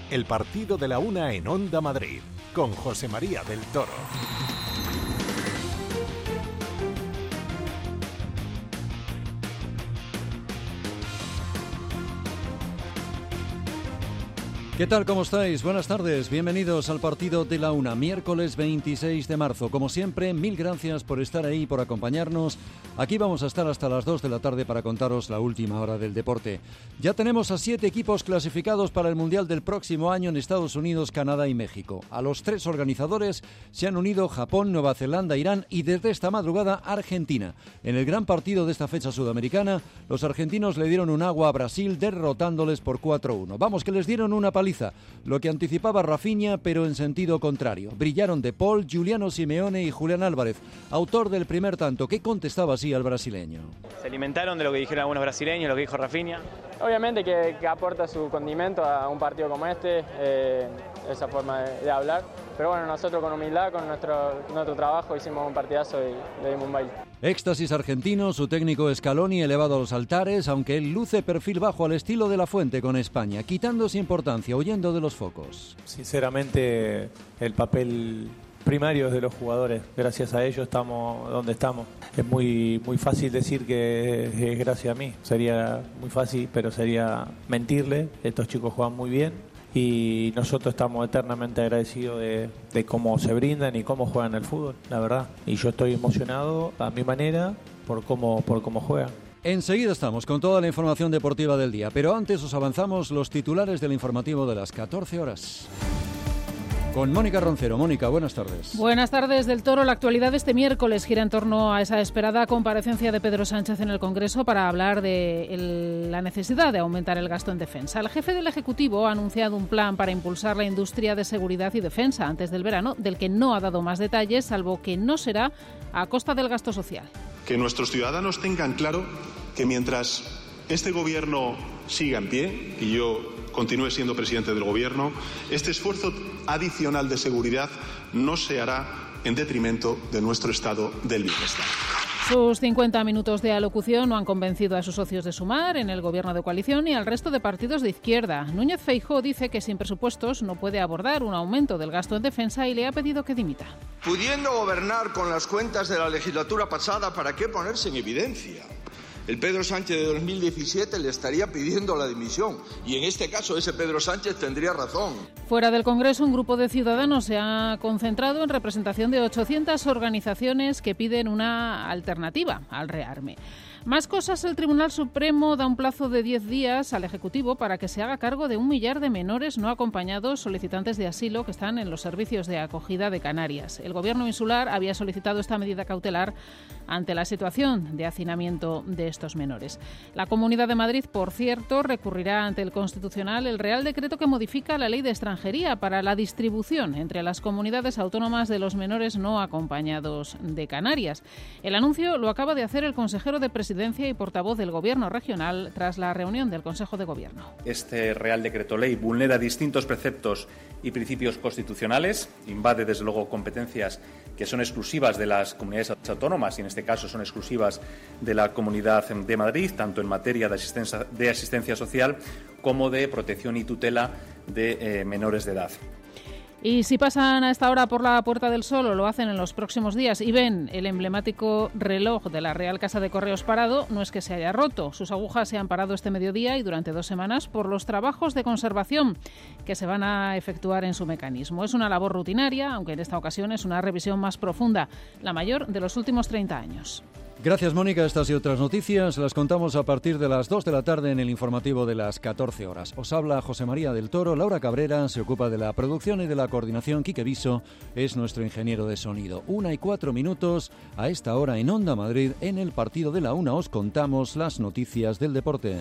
el partido de la una en Onda Madrid, con José María del Toro. ¿Qué tal? ¿Cómo estáis? Buenas tardes. Bienvenidos al partido de la una, miércoles 26 de marzo. Como siempre, mil gracias por estar ahí, por acompañarnos. Aquí vamos a estar hasta las 2 de la tarde para contaros la última hora del deporte. Ya tenemos a 7 equipos clasificados para el Mundial del próximo año en Estados Unidos, Canadá y México. A los 3 organizadores se han unido Japón, Nueva Zelanda, Irán y desde esta madrugada Argentina. En el gran partido de esta fecha sudamericana, los argentinos le dieron un agua a Brasil derrotándoles por 4-1. Vamos, que les dieron una paliza, lo que anticipaba Rafinha, pero en sentido contrario. Brillaron De Paul, Giuliano Simeone y Julián Álvarez, autor del primer tanto, que contestaba así al brasileño. Se alimentaron de lo que dijeron algunos brasileños, lo que dijo Rafinha. Obviamente que aporta su condimento a un partido como este, esa forma de hablar. Pero bueno, nosotros con humildad, con nuestro trabajo, hicimos un partidazo y le dimos un baile. Éxtasis argentino, su técnico Scaloni elevado a los altares, aunque él luce perfil bajo al estilo de La Fuente con España, quitándose importancia, huyendo de los focos. Sinceramente, el papel primario es de los jugadores. Gracias a ellos estamos donde estamos. Es muy fácil decir que es gracias a mí. Sería muy fácil, pero sería mentirle. Estos chicos juegan muy bien y nosotros estamos eternamente agradecidos de cómo se brindan y cómo juegan el fútbol, la verdad. Y yo estoy emocionado a mi manera por cómo juegan. Enseguida estamos con toda la información deportiva del día, pero antes os avanzamos los titulares del informativo de las 14 horas. Con Mónica Roncero. Mónica, buenas tardes. Buenas tardes, del Toro. La actualidad de este miércoles gira en torno a esa esperada comparecencia de Pedro Sánchez en el Congreso para hablar de la necesidad de aumentar el gasto en defensa. El jefe del Ejecutivo ha anunciado un plan para impulsar la industria de seguridad y defensa antes del verano, del que no ha dado más detalles, salvo que no será a costa del gasto social. Que nuestros ciudadanos tengan claro que mientras este gobierno siga en pie y yo continúe siendo presidente del gobierno, este esfuerzo adicional de seguridad no se hará en detrimento de nuestro estado del bienestar. Sus 50 minutos de alocución no han convencido a sus socios de Sumar en el gobierno de coalición y al resto de partidos de izquierda. Núñez Feijóo dice que sin presupuestos no puede abordar un aumento del gasto en defensa y le ha pedido que dimita. Pudiendo gobernar con las cuentas de la legislatura pasada, ¿para qué ponerse en evidencia? El Pedro Sánchez de 2017 le estaría pidiendo la dimisión y en este caso ese Pedro Sánchez tendría razón. Fuera del Congreso, un grupo de ciudadanos se ha concentrado en representación de 800 organizaciones que piden una alternativa al rearme. Más cosas, el Tribunal Supremo da un plazo de 10 días al Ejecutivo para que se haga cargo de 1 millar de menores no acompañados solicitantes de asilo que están en los servicios de acogida de Canarias. El Gobierno insular había solicitado esta medida cautelar ante la situación de hacinamiento de estos menores. La Comunidad de Madrid, por cierto, recurrirá ante el Constitucional el Real Decreto que modifica la Ley de Extranjería para la distribución entre las comunidades autónomas de los menores no acompañados de Canarias. El anuncio lo acaba de hacer el consejero de Presidencia y portavoz del Gobierno regional tras la reunión del Consejo de Gobierno. Este Real Decreto Ley vulnera distintos preceptos y principios constitucionales, invade desde luego competencias que son exclusivas de las comunidades autónomas y en este caso son exclusivas de la Comunidad de Madrid, tanto en materia de asistencia social como de protección y tutela de menores de edad. Y si pasan a esta hora por la Puerta del Sol o lo hacen en los próximos días y ven el emblemático reloj de la Real Casa de Correos parado, no es que se haya roto. Sus agujas se han parado este mediodía y durante 2 semanas por los trabajos de conservación que se van a efectuar en su mecanismo. Es una labor rutinaria, aunque en esta ocasión es una revisión más profunda, la mayor de los últimos 30 años. Gracias, Mónica. Estas y otras noticias las contamos a partir de las 2 de la tarde en el informativo de las 14 horas. Os habla José María del Toro, Laura Cabrera se ocupa de la producción y de la coordinación, Quique Viso es nuestro ingeniero de sonido. 1:04 a esta hora en Onda Madrid, en el partido de la una os contamos las noticias del deporte.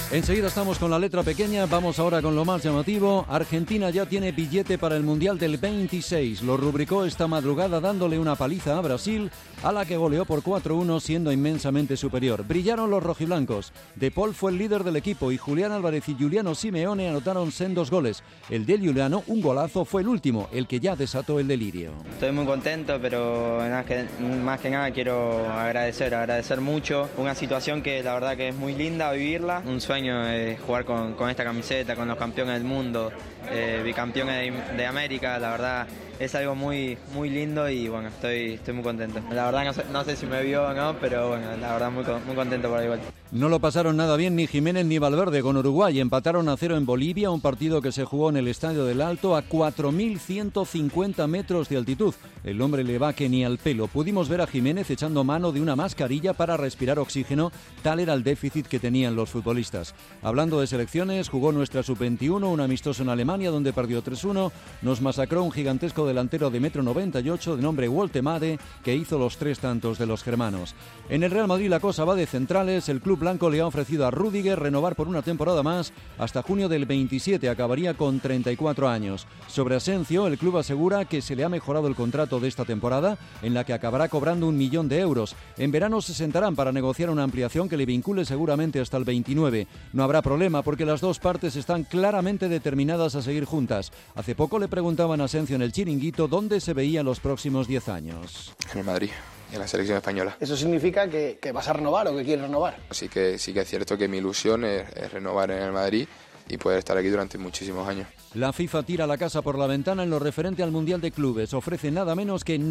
Enseguida estamos con la letra pequeña, vamos ahora con lo más llamativo. Argentina ya tiene billete para el Mundial del 26. Lo rubricó esta madrugada dándole una paliza a Brasil, a la que goleó por 4-1 siendo inmensamente superior. Brillaron los rojiblancos. De Paul fue el líder del equipo y Julián Álvarez y Giuliano Simeone anotaron sendos goles. El de Giuliano, un golazo, fue el último, el que ya desató el delirio. Estoy muy contento, pero más que nada quiero agradecer mucho. Una situación que la verdad que es muy linda vivirla. Un sueño jugar con esta camiseta, con los campeones del mundo, bicampeones de América, la verdad es algo muy lindo y bueno, estoy muy contento. La verdad no sé si me vio o no, pero bueno, la verdad muy contento por igual. No lo pasaron nada bien ni Jiménez ni Valverde con Uruguay. Empataron a 0 en Bolivia, un partido que se jugó en el Estadio del Alto a 4.150 metros de altitud. El hombre le va que ni al pelo. Pudimos ver a Jiménez echando mano de una mascarilla para respirar oxígeno, tal era el déficit que tenían los futbolistas. Hablando de selecciones, jugó nuestra sub-21, un amistoso en Alemania donde perdió 3-1. Nos masacró un gigantesco delantero de 1,98 m de nombre Woltemade, que hizo los 3 tantos de los germanos. En el Real Madrid la cosa va de centrales. El club blanco le ha ofrecido a Rüdiger renovar por una temporada más hasta junio del 27, acabaría con 34 años. Sobre Asensio, el club asegura que se le ha mejorado el contrato de esta temporada, en la que acabará cobrando 1 millón de euros. En verano se sentarán para negociar una ampliación que le vincule seguramente hasta el 29. No habrá problema porque las dos partes están claramente determinadas a seguir juntas. Hace poco le preguntaban a Asensio en el Chiringuito dónde se veía los próximos 10 años. En el Madrid. Y en la selección española. ¿Eso significa que vas a renovar o que quieres renovar? Así que sí que es cierto que mi ilusión es renovar en el Madrid y poder estar aquí durante muchísimos años. La FIFA tira la casa por la ventana en lo referente al Mundial de Clubes. Ofrece nada menos que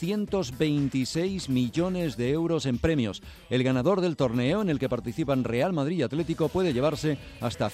926 millones de euros en premios. El ganador del torneo, en el que participan Real Madrid y Atlético, puede llevarse hasta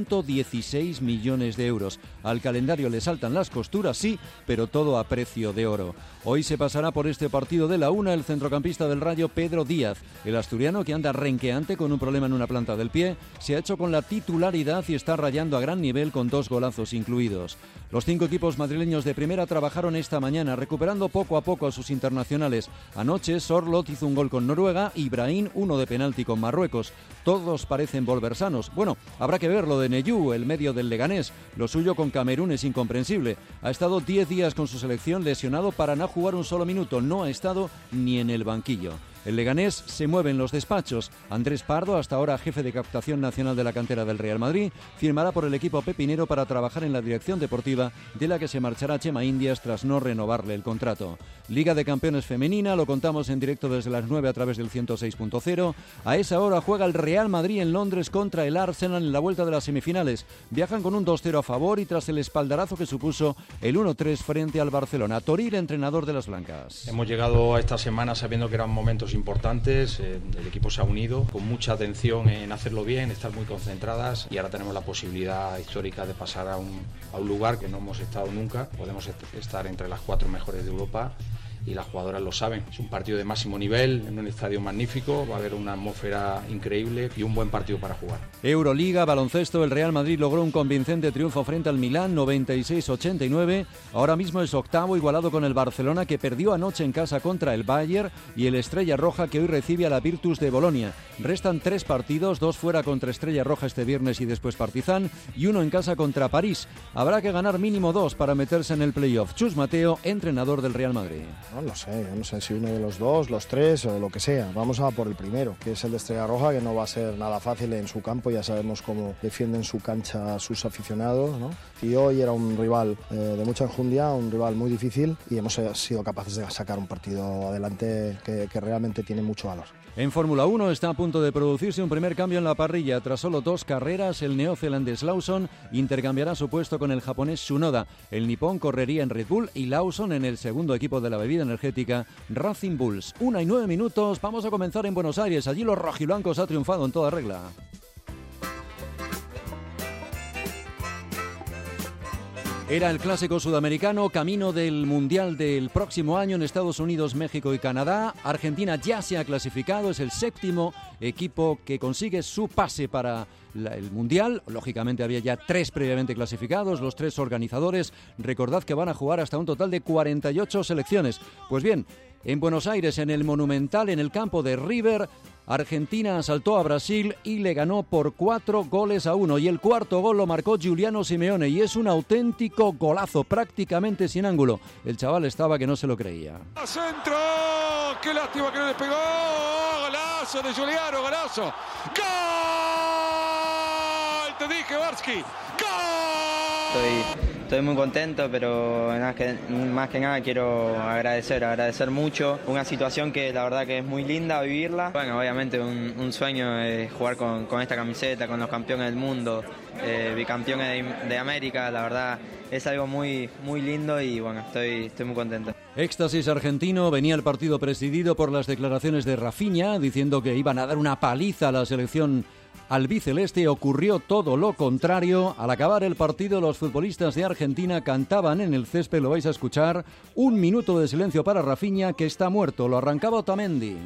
116 millones de euros. Al calendario le saltan las costuras, sí, pero todo a precio de oro. Hoy se pasará por este partido de la una el centrocampista del Rayo Pedro Díaz. El asturiano, que anda renqueante con un problema en una planta del pie, se ha hecho con la titularidad y está rayando a gran nivel con 2 golazos incluidos. Los 5 equipos madrileños de primera trabajaron esta mañana, recuperando poco a poco a sus internacionales. Anoche, Sorloth hizo un gol con Noruega y Brahim uno de penalti con Marruecos. Todos parecen volver sanos. Bueno, habrá que ver lo de Neyú, el medio del Leganés. Lo suyo con Camerún es incomprensible. Ha estado 10 días con su selección lesionado para no jugar un solo minuto. No ha estado ni en el banquillo. El Leganés se mueve en los despachos. Andrés Pardo, hasta ahora jefe de captación nacional de la cantera del Real Madrid, firmará por el equipo pepinero para trabajar en la dirección deportiva, de la que se marchará Chema Indias tras no renovarle el contrato. Liga de Campeones femenina, lo contamos en directo desde las 9 a través del 106.0. A esa hora juega el Real Madrid en Londres contra el Arsenal en la vuelta de las semifinales. Viajan con un 2-0 a favor y tras el espaldarazo que supuso el 1-3 frente al Barcelona. Toril, entrenador de las blancas. Hemos llegado a esta semana sabiendo que eran momentos importantes, el equipo se ha unido con mucha atención en hacerlo bien, estar muy concentradas y ahora tenemos la posibilidad histórica de pasar a un lugar que no hemos estado nunca. Podemos estar entre las 4 mejores de Europa y las jugadoras lo saben. Es un partido de máximo nivel, en un estadio magnífico, va a haber una atmósfera increíble y un buen partido para jugar. Euroliga, baloncesto, el Real Madrid logró un convincente triunfo frente al Milán, 96-89. Ahora mismo es octavo, igualado con el Barcelona, que perdió anoche en casa contra el Bayern, y el Estrella Roja, que hoy recibe a la Virtus de Bolonia. Restan 3 partidos, 2 fuera contra Estrella Roja este viernes y después Partizan, y 1 en casa contra París. Habrá que ganar mínimo 2 para meterse en el playoff. Chus Mateo, entrenador del Real Madrid. No lo sé, yo no sé si uno de los 2, los 3 o lo que sea. Vamos a por el primero, que es el de Estrella Roja, que no va a ser nada fácil en su campo. Ya sabemos cómo defienden su cancha sus aficionados, ¿no? Y hoy era un rival de mucha enjundia, un rival muy difícil, y hemos sido capaces de sacar un partido adelante que realmente tiene mucho valor. En Fórmula 1 está a punto de producirse un primer cambio en la parrilla. Tras solo 2 carreras, el neozelandés Lawson intercambiará su puesto con el japonés Tsunoda. El nipón correría en Red Bull y Lawson en el segundo equipo de la bebida energética Racing Bulls. 1:09. Vamos a comenzar en Buenos Aires. Allí los rojiblancos ha triunfado en toda regla. Era el clásico sudamericano, camino del Mundial del próximo año en Estados Unidos, México y Canadá. Argentina ya se ha clasificado, es el 7º equipo que consigue su pase para el Mundial. Lógicamente había ya 3 previamente clasificados, los 3 organizadores. Recordad que van a jugar hasta un total de 48 selecciones. Pues bien, en Buenos Aires, en el Monumental, en el campo de River, Argentina asaltó a Brasil y le ganó por 4-1, y el cuarto gol lo marcó Giuliano Simeone y es un auténtico golazo, prácticamente sin ángulo. El chaval estaba que no se lo creía. ¡Centro! ¡Qué lástima que no le pegó! ¡Golazo de Giuliano! ¡Golazo! ¡Gol! ¡Te dije, Barsky! ¡Gol! Estoy muy contento, pero más que nada quiero agradecer mucho. Una situación que la verdad que es muy linda vivirla. Bueno, obviamente un sueño es jugar con esta camiseta, con los campeones del mundo, bicampeones de América. La verdad es algo muy, muy lindo y bueno, estoy muy contento. Éxtasis argentino. Venía el partido presidido por las declaraciones de Rafinha, diciendo que iban a dar una paliza a la selección albiceleste. Ocurrió todo lo contrario. Al acabar el partido, los futbolistas de Argentina cantaban en el césped, lo vais a escuchar, 1 minuto de silencio para Rafinha, que está muerto. Lo arrancaba Otamendi.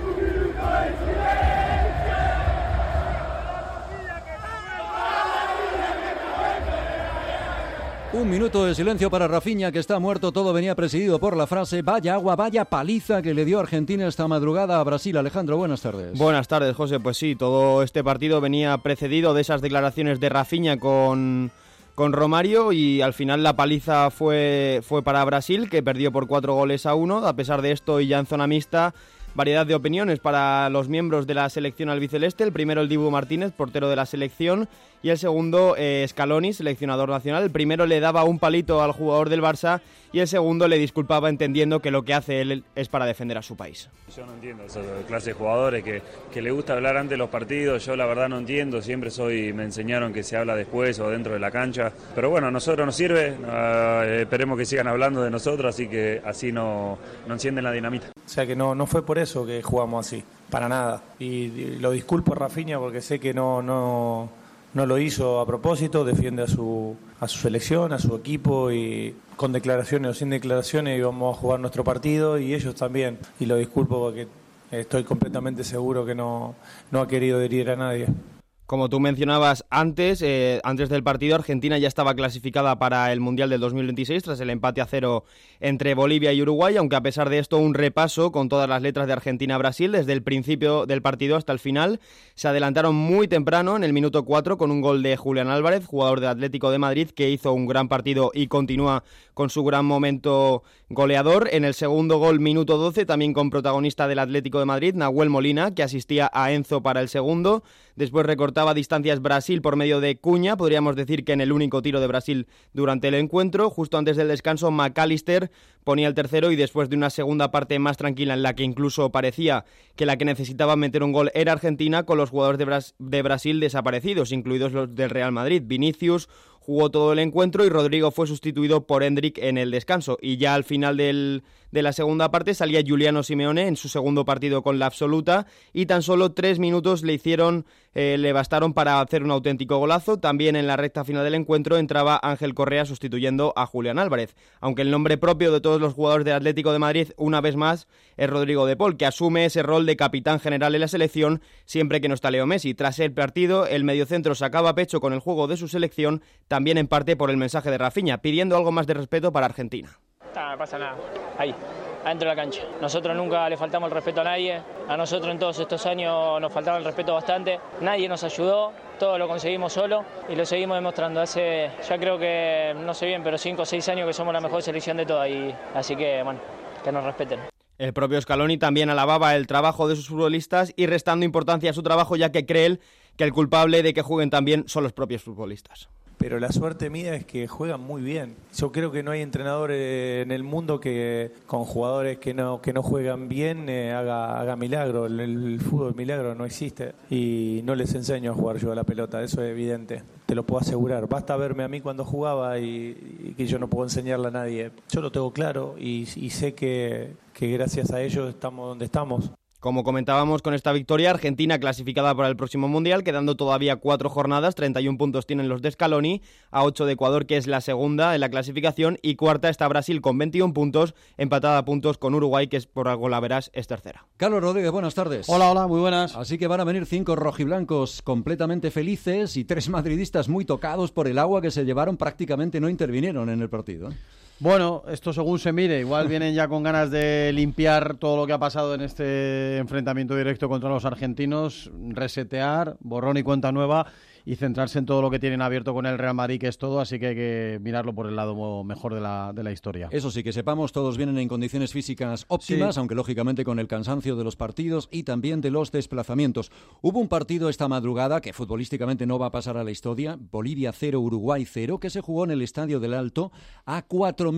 Un minuto de silencio para Rafinha, que está muerto. Todo venía presidido por la frase: vaya agua, vaya paliza que le dio Argentina esta madrugada a Brasil. Alejandro, buenas tardes. Buenas tardes, José. Pues sí, todo este partido venía precedido de esas declaraciones de Rafinha con Romario, y al final la paliza fue para Brasil, que perdió por 4-1. A pesar de esto, y ya en zona mixta, variedad de opiniones para los miembros de la selección albiceleste. El primero, el Dibu Martínez, portero de la selección, y el segundo, Scaloni, seleccionador nacional. El primero le daba un palito al jugador del Barça y el segundo le disculpaba, entendiendo que lo que hace él es para defender a su país. Yo no entiendo esa clase de jugadores que le gusta hablar antes de los partidos. Yo la verdad no entiendo, siempre me enseñaron que se habla después o dentro de la cancha, pero bueno, a nosotros nos sirve, esperemos que sigan hablando de nosotros, así que así no encienden la dinamita. O sea que no fue por eso que jugamos así, para nada, y lo disculpo a Rafinha porque sé que no lo hizo a propósito, defiende a su selección, a su equipo, y con declaraciones o sin declaraciones íbamos a jugar nuestro partido, y ellos también, y lo disculpo porque estoy completamente seguro que no ha querido herir a nadie. Como tú mencionabas antes del partido, Argentina ya estaba clasificada para el Mundial del 2026 tras el empate a 0 entre Bolivia y Uruguay, aunque a pesar de esto, un repaso con todas las letras de Argentina-Brasil desde el principio del partido hasta el final. Se adelantaron muy temprano en el minuto 4 con un gol de Julián Álvarez, jugador del Atlético de Madrid, que hizo un gran partido y continúa con su gran momento goleador. En el segundo gol, minuto 12, también con protagonista del Atlético de Madrid, Nahuel Molina, que asistía a Enzo para el segundo. Después recortaba distancias Brasil por medio de Cunha, podríamos decir que en el único tiro de Brasil durante el encuentro. Justo antes del descanso, McAllister ponía el tercero, y después de una segunda parte más tranquila, en la que incluso parecía que la que necesitaba meter un gol era Argentina, con los jugadores de Brasil desaparecidos, incluidos los del Real Madrid. Vinicius jugó todo el encuentro y Rodrigo fue sustituido por Endrick en el descanso. Y ya al final de la segunda parte salía Giuliano Simeone en su segundo partido con la absoluta, y tan solo 3 minutos le bastaron para hacer un auténtico golazo. También en la recta final del encuentro entraba Ángel Correa sustituyendo a Julián Álvarez, aunque el nombre propio de todos los jugadores del Atlético de Madrid, una vez más, es Rodrigo de Paul, que asume ese rol de capitán general en la selección siempre que no está Leo Messi. Tras el partido, el mediocentro sacaba pecho con el juego de su selección, también en parte por el mensaje de Rafinha, pidiendo algo más de respeto para Argentina. No pasa nada, ahí, adentro de la cancha. Nosotros nunca le faltamos el respeto a nadie, a nosotros en todos estos años nos faltaba el respeto bastante, nadie nos ayudó, todo lo conseguimos solo y lo seguimos demostrando. Hace, ya creo que, no sé bien, pero 5 o 6 años que somos la mejor selección de todas, y así que, bueno, que nos respeten. El propio Scaloni también alababa el trabajo de sus futbolistas y restando importancia a su trabajo, ya que cree él que el culpable de que jueguen tan bien son los propios futbolistas. Pero la suerte mía es que juegan muy bien. Yo creo que no hay entrenador en el mundo que con jugadores que no juegan bien haga milagro. El fútbol milagro no existe, y no les enseño a jugar yo a la pelota, eso es evidente, te lo puedo asegurar. Basta verme a mí cuando jugaba y que yo no puedo enseñarle a nadie. Yo lo tengo claro y sé que gracias a ellos estamos donde estamos. Como comentábamos, con esta victoria, Argentina clasificada para el próximo Mundial, quedando todavía 4 jornadas, 31 puntos tienen los de Scaloni, a 8 de Ecuador, que es la segunda en la clasificación, y cuarta está Brasil con 21 puntos, empatada a puntos con Uruguay, que es por algo la verás, es tercera. Carlos Rodríguez, buenas tardes. Hola, muy buenas. Así que van a venir 5 rojiblancos completamente felices y 3 madridistas muy tocados por el agua que se llevaron, prácticamente no intervinieron en el partido. Bueno, esto según se mire, igual vienen ya con ganas de limpiar todo lo que ha pasado en este enfrentamiento directo contra los argentinos, resetear, borrón y cuenta nueva y centrarse en todo lo que tienen abierto con el Real Madrid, que es todo, así que hay que mirarlo por el lado mejor de la historia. Eso sí, que sepamos, todos vienen en condiciones físicas óptimas, sí, aunque lógicamente con el cansancio de los partidos y también de los desplazamientos. Hubo un partido esta madrugada que futbolísticamente no va a pasar a la historia, Bolivia 0, Uruguay 0, que se jugó en el Estadio del Alto a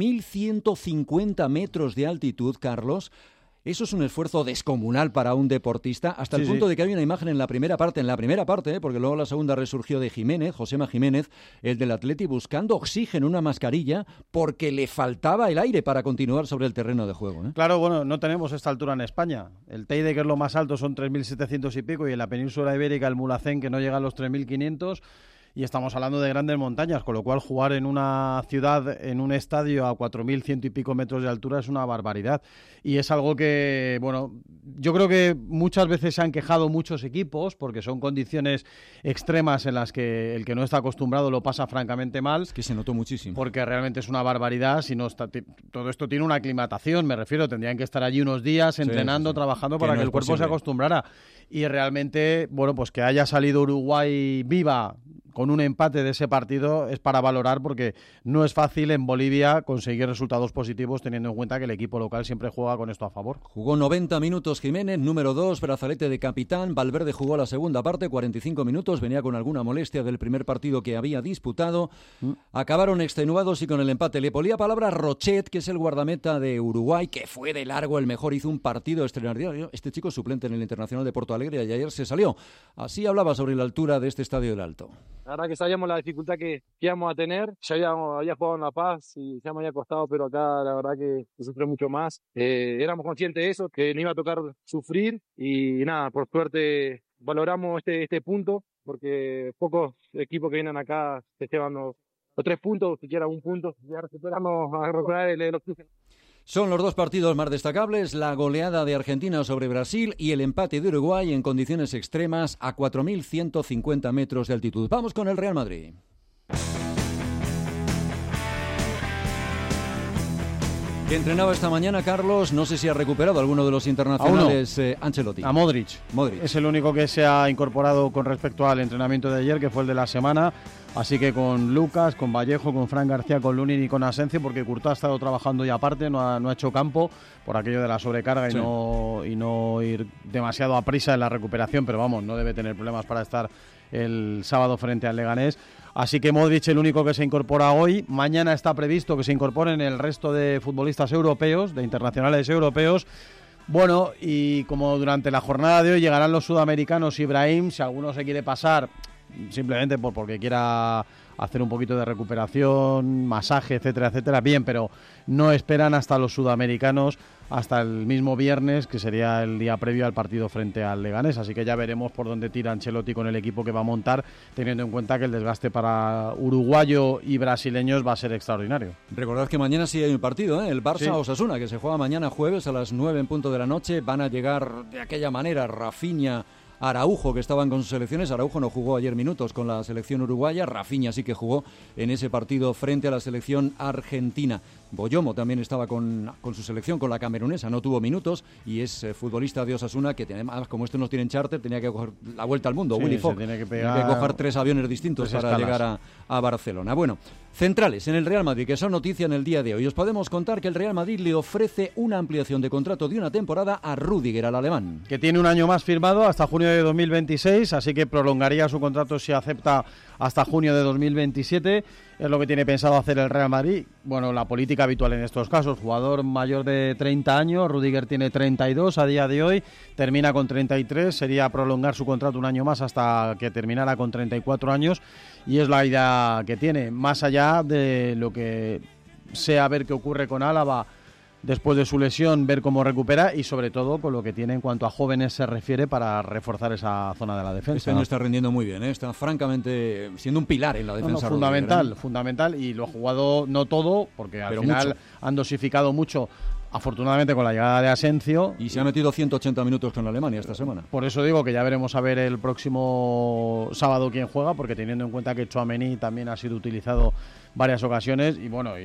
4.150 metros de altitud, Carlos. Eso es un esfuerzo descomunal para un deportista, hasta el punto de que hay una imagen en la primera parte, porque luego la segunda resurgió de Jiménez, Josema Jiménez, el del Atleti, buscando oxígeno, una mascarilla, porque le faltaba el aire para continuar sobre el terreno de juego. Claro, bueno, no tenemos esta altura en España. El Teide, que es lo más alto, son 3.700 y pico, y en la península ibérica el Mulhacén, que no llega a los 3.500. Y estamos hablando de grandes montañas, con lo cual jugar en una ciudad, en un estadio a 4.100 y pico metros de altura es una barbaridad. Y es algo que, bueno, yo creo que muchas veces se han quejado muchos equipos porque son condiciones extremas en las que el que no está acostumbrado lo pasa francamente mal. Es que se notó muchísimo. Porque realmente es una barbaridad. Si no está, todo esto tiene una aclimatación, me refiero, tendrían que estar allí unos días entrenando, trabajando para que el cuerpo se acostumbrara. Y realmente, bueno, pues que haya salido Uruguay viva con un empate de ese partido es para valorar, porque no es fácil en Bolivia conseguir resultados positivos teniendo en cuenta que el equipo local siempre juega con esto a favor. Jugó 90 minutos Jiménez, número 2, brazalete de capitán. Valverde jugó la segunda parte, 45 minutos, venía con alguna molestia del primer partido que había disputado. Acabaron extenuados y con el empate le ponía palabra Rochet, que es el guardameta de Uruguay, que fue de largo el mejor, hizo un partido extraordinario. Este chico suplente en el Internacional de Porto Alegre y ayer se salió. Así hablaba sobre la altura de este Estadio del Alto. La verdad que sabíamos la dificultad que íbamos a tener. Ya había jugado en La Paz y ya me había costado, pero acá la verdad que sufrió mucho más. Éramos conscientes de eso, que no iba a tocar sufrir y nada, por suerte valoramos este punto, porque pocos equipos que vienen acá se llevan los 3 puntos, siquiera un punto. Ya recuperamos a recuperar el oxígeno. Son los dos partidos más destacables, la goleada de Argentina sobre Brasil y el empate de Uruguay en condiciones extremas a 4.150 metros de altitud. Vamos con el Real Madrid. Que entrenaba esta mañana, Carlos, no sé si ha recuperado alguno de los internacionales, Ancelotti. A Modric. Es el único que se ha incorporado con respecto al entrenamiento de ayer, que fue el de la semana. Así que con Lucas, con Vallejo, con Fran García, con Lunin y con Asencio, porque Courtois ha estado trabajando ya aparte, no ha hecho campo por aquello de la sobrecarga y no ir demasiado a prisa en la recuperación, pero vamos, no debe tener problemas para estar el sábado frente al Leganés. Así que Modric, el único que se incorpora hoy. Mañana está previsto que se incorporen el resto de futbolistas europeos, de internacionales europeos. Bueno, y como durante la jornada de hoy llegarán los sudamericanos, Ibrahim, si alguno se quiere pasar, simplemente porque quiera hacer un poquito de recuperación, masaje, etcétera, etcétera, bien, pero no esperan hasta los sudamericanos hasta el mismo viernes, que sería el día previo al partido frente al Leganés, así que ya veremos por dónde tira Ancelotti con el equipo que va a montar, teniendo en cuenta que el desgaste para uruguayo y brasileños va a ser extraordinario. Recordad que mañana sí hay un partido, el Barça-Osasuna, que se juega mañana jueves a las 9 en punto de la noche. Van a llegar de aquella manera Rafinha, Araujo, que estaban con sus selecciones. Araujo no jugó ayer minutos con la selección uruguaya. Rafinha sí que jugó en ese partido frente a la selección argentina. Boyomo también estaba con su selección, con la camerunesa, no tuvo minutos y es futbolista de Osasuna, que además, como estos no tienen charter, tenía que coger la vuelta al mundo. Willy Fogg tiene que coger 3 aviones distintos para llegar a Barcelona. Bueno, centrales en el Real Madrid, que son noticia en el día de hoy. Os podemos contar que el Real Madrid le ofrece una ampliación de contrato de una temporada a Rüdiger, al alemán. Que tiene un año más firmado hasta junio de 2026, así que prolongaría su contrato si acepta hasta junio de 2027. Es lo que tiene pensado hacer el Real Madrid. Bueno, la política habitual en estos casos. Jugador mayor de 30 años, Rüdiger tiene 32 a día de hoy, termina con 33, sería prolongar su contrato un año más hasta que terminara con 34 años y es la idea que tiene. Más allá de lo que sea ver qué ocurre con Álava después de su lesión, ver cómo recupera y sobre todo con lo que tiene en cuanto a jóvenes se refiere para reforzar esa zona de la defensa. Este año está rindiendo muy bien, está francamente siendo un pilar en la defensa. Fundamental, y lo ha jugado no todo, porque al final han dosificado mucho, afortunadamente con la llegada de Asencio. Y se ha metido 180 minutos con Alemania esta semana. Por eso digo que ya veremos a ver el próximo sábado quién juega, porque teniendo en cuenta que Tchouaméni también ha sido utilizado varias ocasiones y bueno, y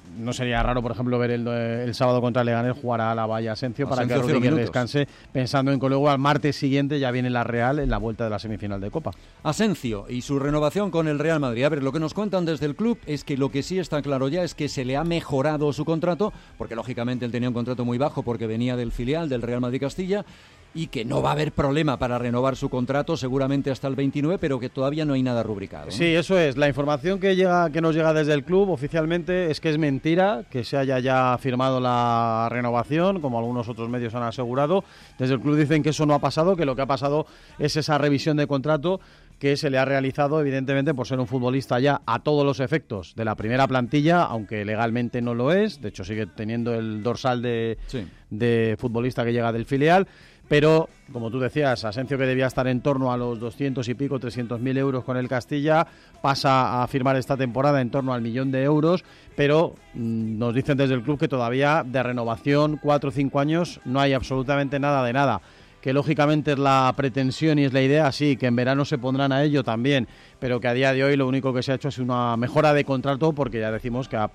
no sería raro, por ejemplo, ver el sábado contra el Leganés jugar a Álava y Asensio para que Rudiger descanse, pensando en que luego al martes siguiente ya viene la Real en la vuelta de la semifinal de Copa. Asensio y su renovación con el Real Madrid. A ver, lo que nos cuentan desde el club es que lo que sí está claro ya es que se le ha mejorado su contrato, porque lógicamente él tenía un contrato muy bajo porque venía del filial del Real Madrid Castilla, y que no va a haber problema para renovar su contrato seguramente hasta el 29, pero que todavía no hay nada rubricado, ¿no? Sí, eso es. La información que nos llega desde el club oficialmente es que es mentira que se haya ya firmado la renovación, como algunos otros medios han asegurado. Desde el club dicen que eso no ha pasado, que lo que ha pasado es esa revisión de contrato que se le ha realizado, evidentemente, por ser un futbolista ya a todos los efectos de la primera plantilla, aunque legalmente no lo es. De hecho, sigue teniendo el dorsal de futbolista que llega del filial. Pero, como tú decías, Asensio, que debía estar en torno a los 200 y pico, 300.000 euros con el Castilla, pasa a firmar esta temporada en torno al 1.000.000 de euros, pero nos dicen desde el club que todavía de renovación 4 o 5 años no hay absolutamente nada de nada. Que lógicamente es la pretensión y es la idea, sí, que en verano se pondrán a ello también, pero que a día de hoy lo único que se ha hecho es una mejora de contrato, porque ya decimos que a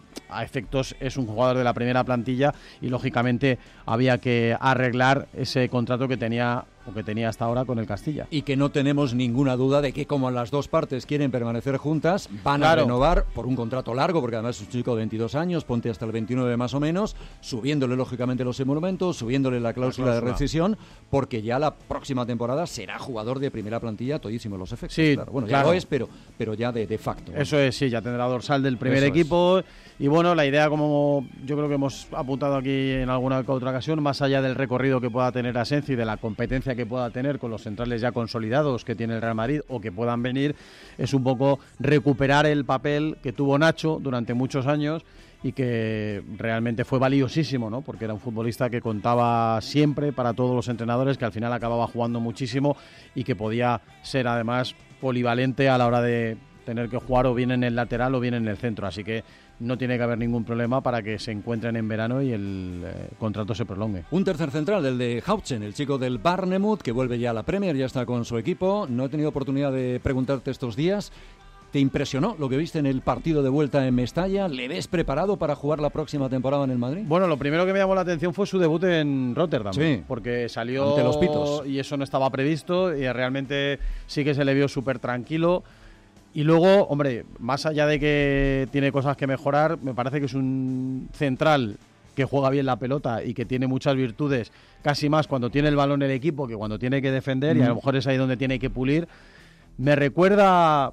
efectos es un jugador de la primera plantilla y lógicamente había que arreglar ese contrato que tenía hasta ahora con el Castilla. Y que no tenemos ninguna duda de que como las dos partes quieren permanecer juntas, van a renovar por un contrato largo, porque además es un chico de 22 años, ponte hasta el 29 más o menos, subiéndole lógicamente los emolumentos, subiéndole la cláusula de rescisión, porque ya la próxima temporada será jugador de primera plantilla, todísimos los efectos. Sí, claro. Bueno, ya lo es, pero ya de facto. Eso es, sí, ya tendrá dorsal del primer equipo. Y bueno, la idea, como yo creo que hemos apuntado aquí en alguna otra ocasión, más allá del recorrido que pueda tener Asensio y de la competencia que pueda tener con los centrales ya consolidados que tiene el Real Madrid o que puedan venir, es un poco recuperar el papel que tuvo Nacho durante muchos años y que realmente fue valiosísimo, ¿no? Porque era un futbolista que contaba siempre para todos los entrenadores, que al final acababa jugando muchísimo y que podía ser además polivalente a la hora de tener que jugar o bien en el lateral o bien en el centro, así que no tiene que haber ningún problema para que se encuentren en verano y el contrato se prolongue. Un tercer central, el de Houchen, el chico del Bournemouth, que vuelve ya a la Premier, ya está con su equipo. No he tenido oportunidad de preguntarte estos días. ¿Te impresionó lo que viste en el partido de vuelta en Mestalla? ¿Le ves preparado para jugar la próxima temporada en el Madrid? Bueno, lo primero que me llamó la atención fue su debut en Rotterdam, sí, porque salió ante los pitos y eso no estaba previsto y realmente sí que se le vio súper tranquilo. Y luego, hombre, más allá de que tiene cosas que mejorar, me parece que es un central que juega bien la pelota y que tiene muchas virtudes, casi más cuando tiene el balón el equipo que cuando tiene que defender, y a lo mejor es ahí donde tiene que pulir. Me recuerda,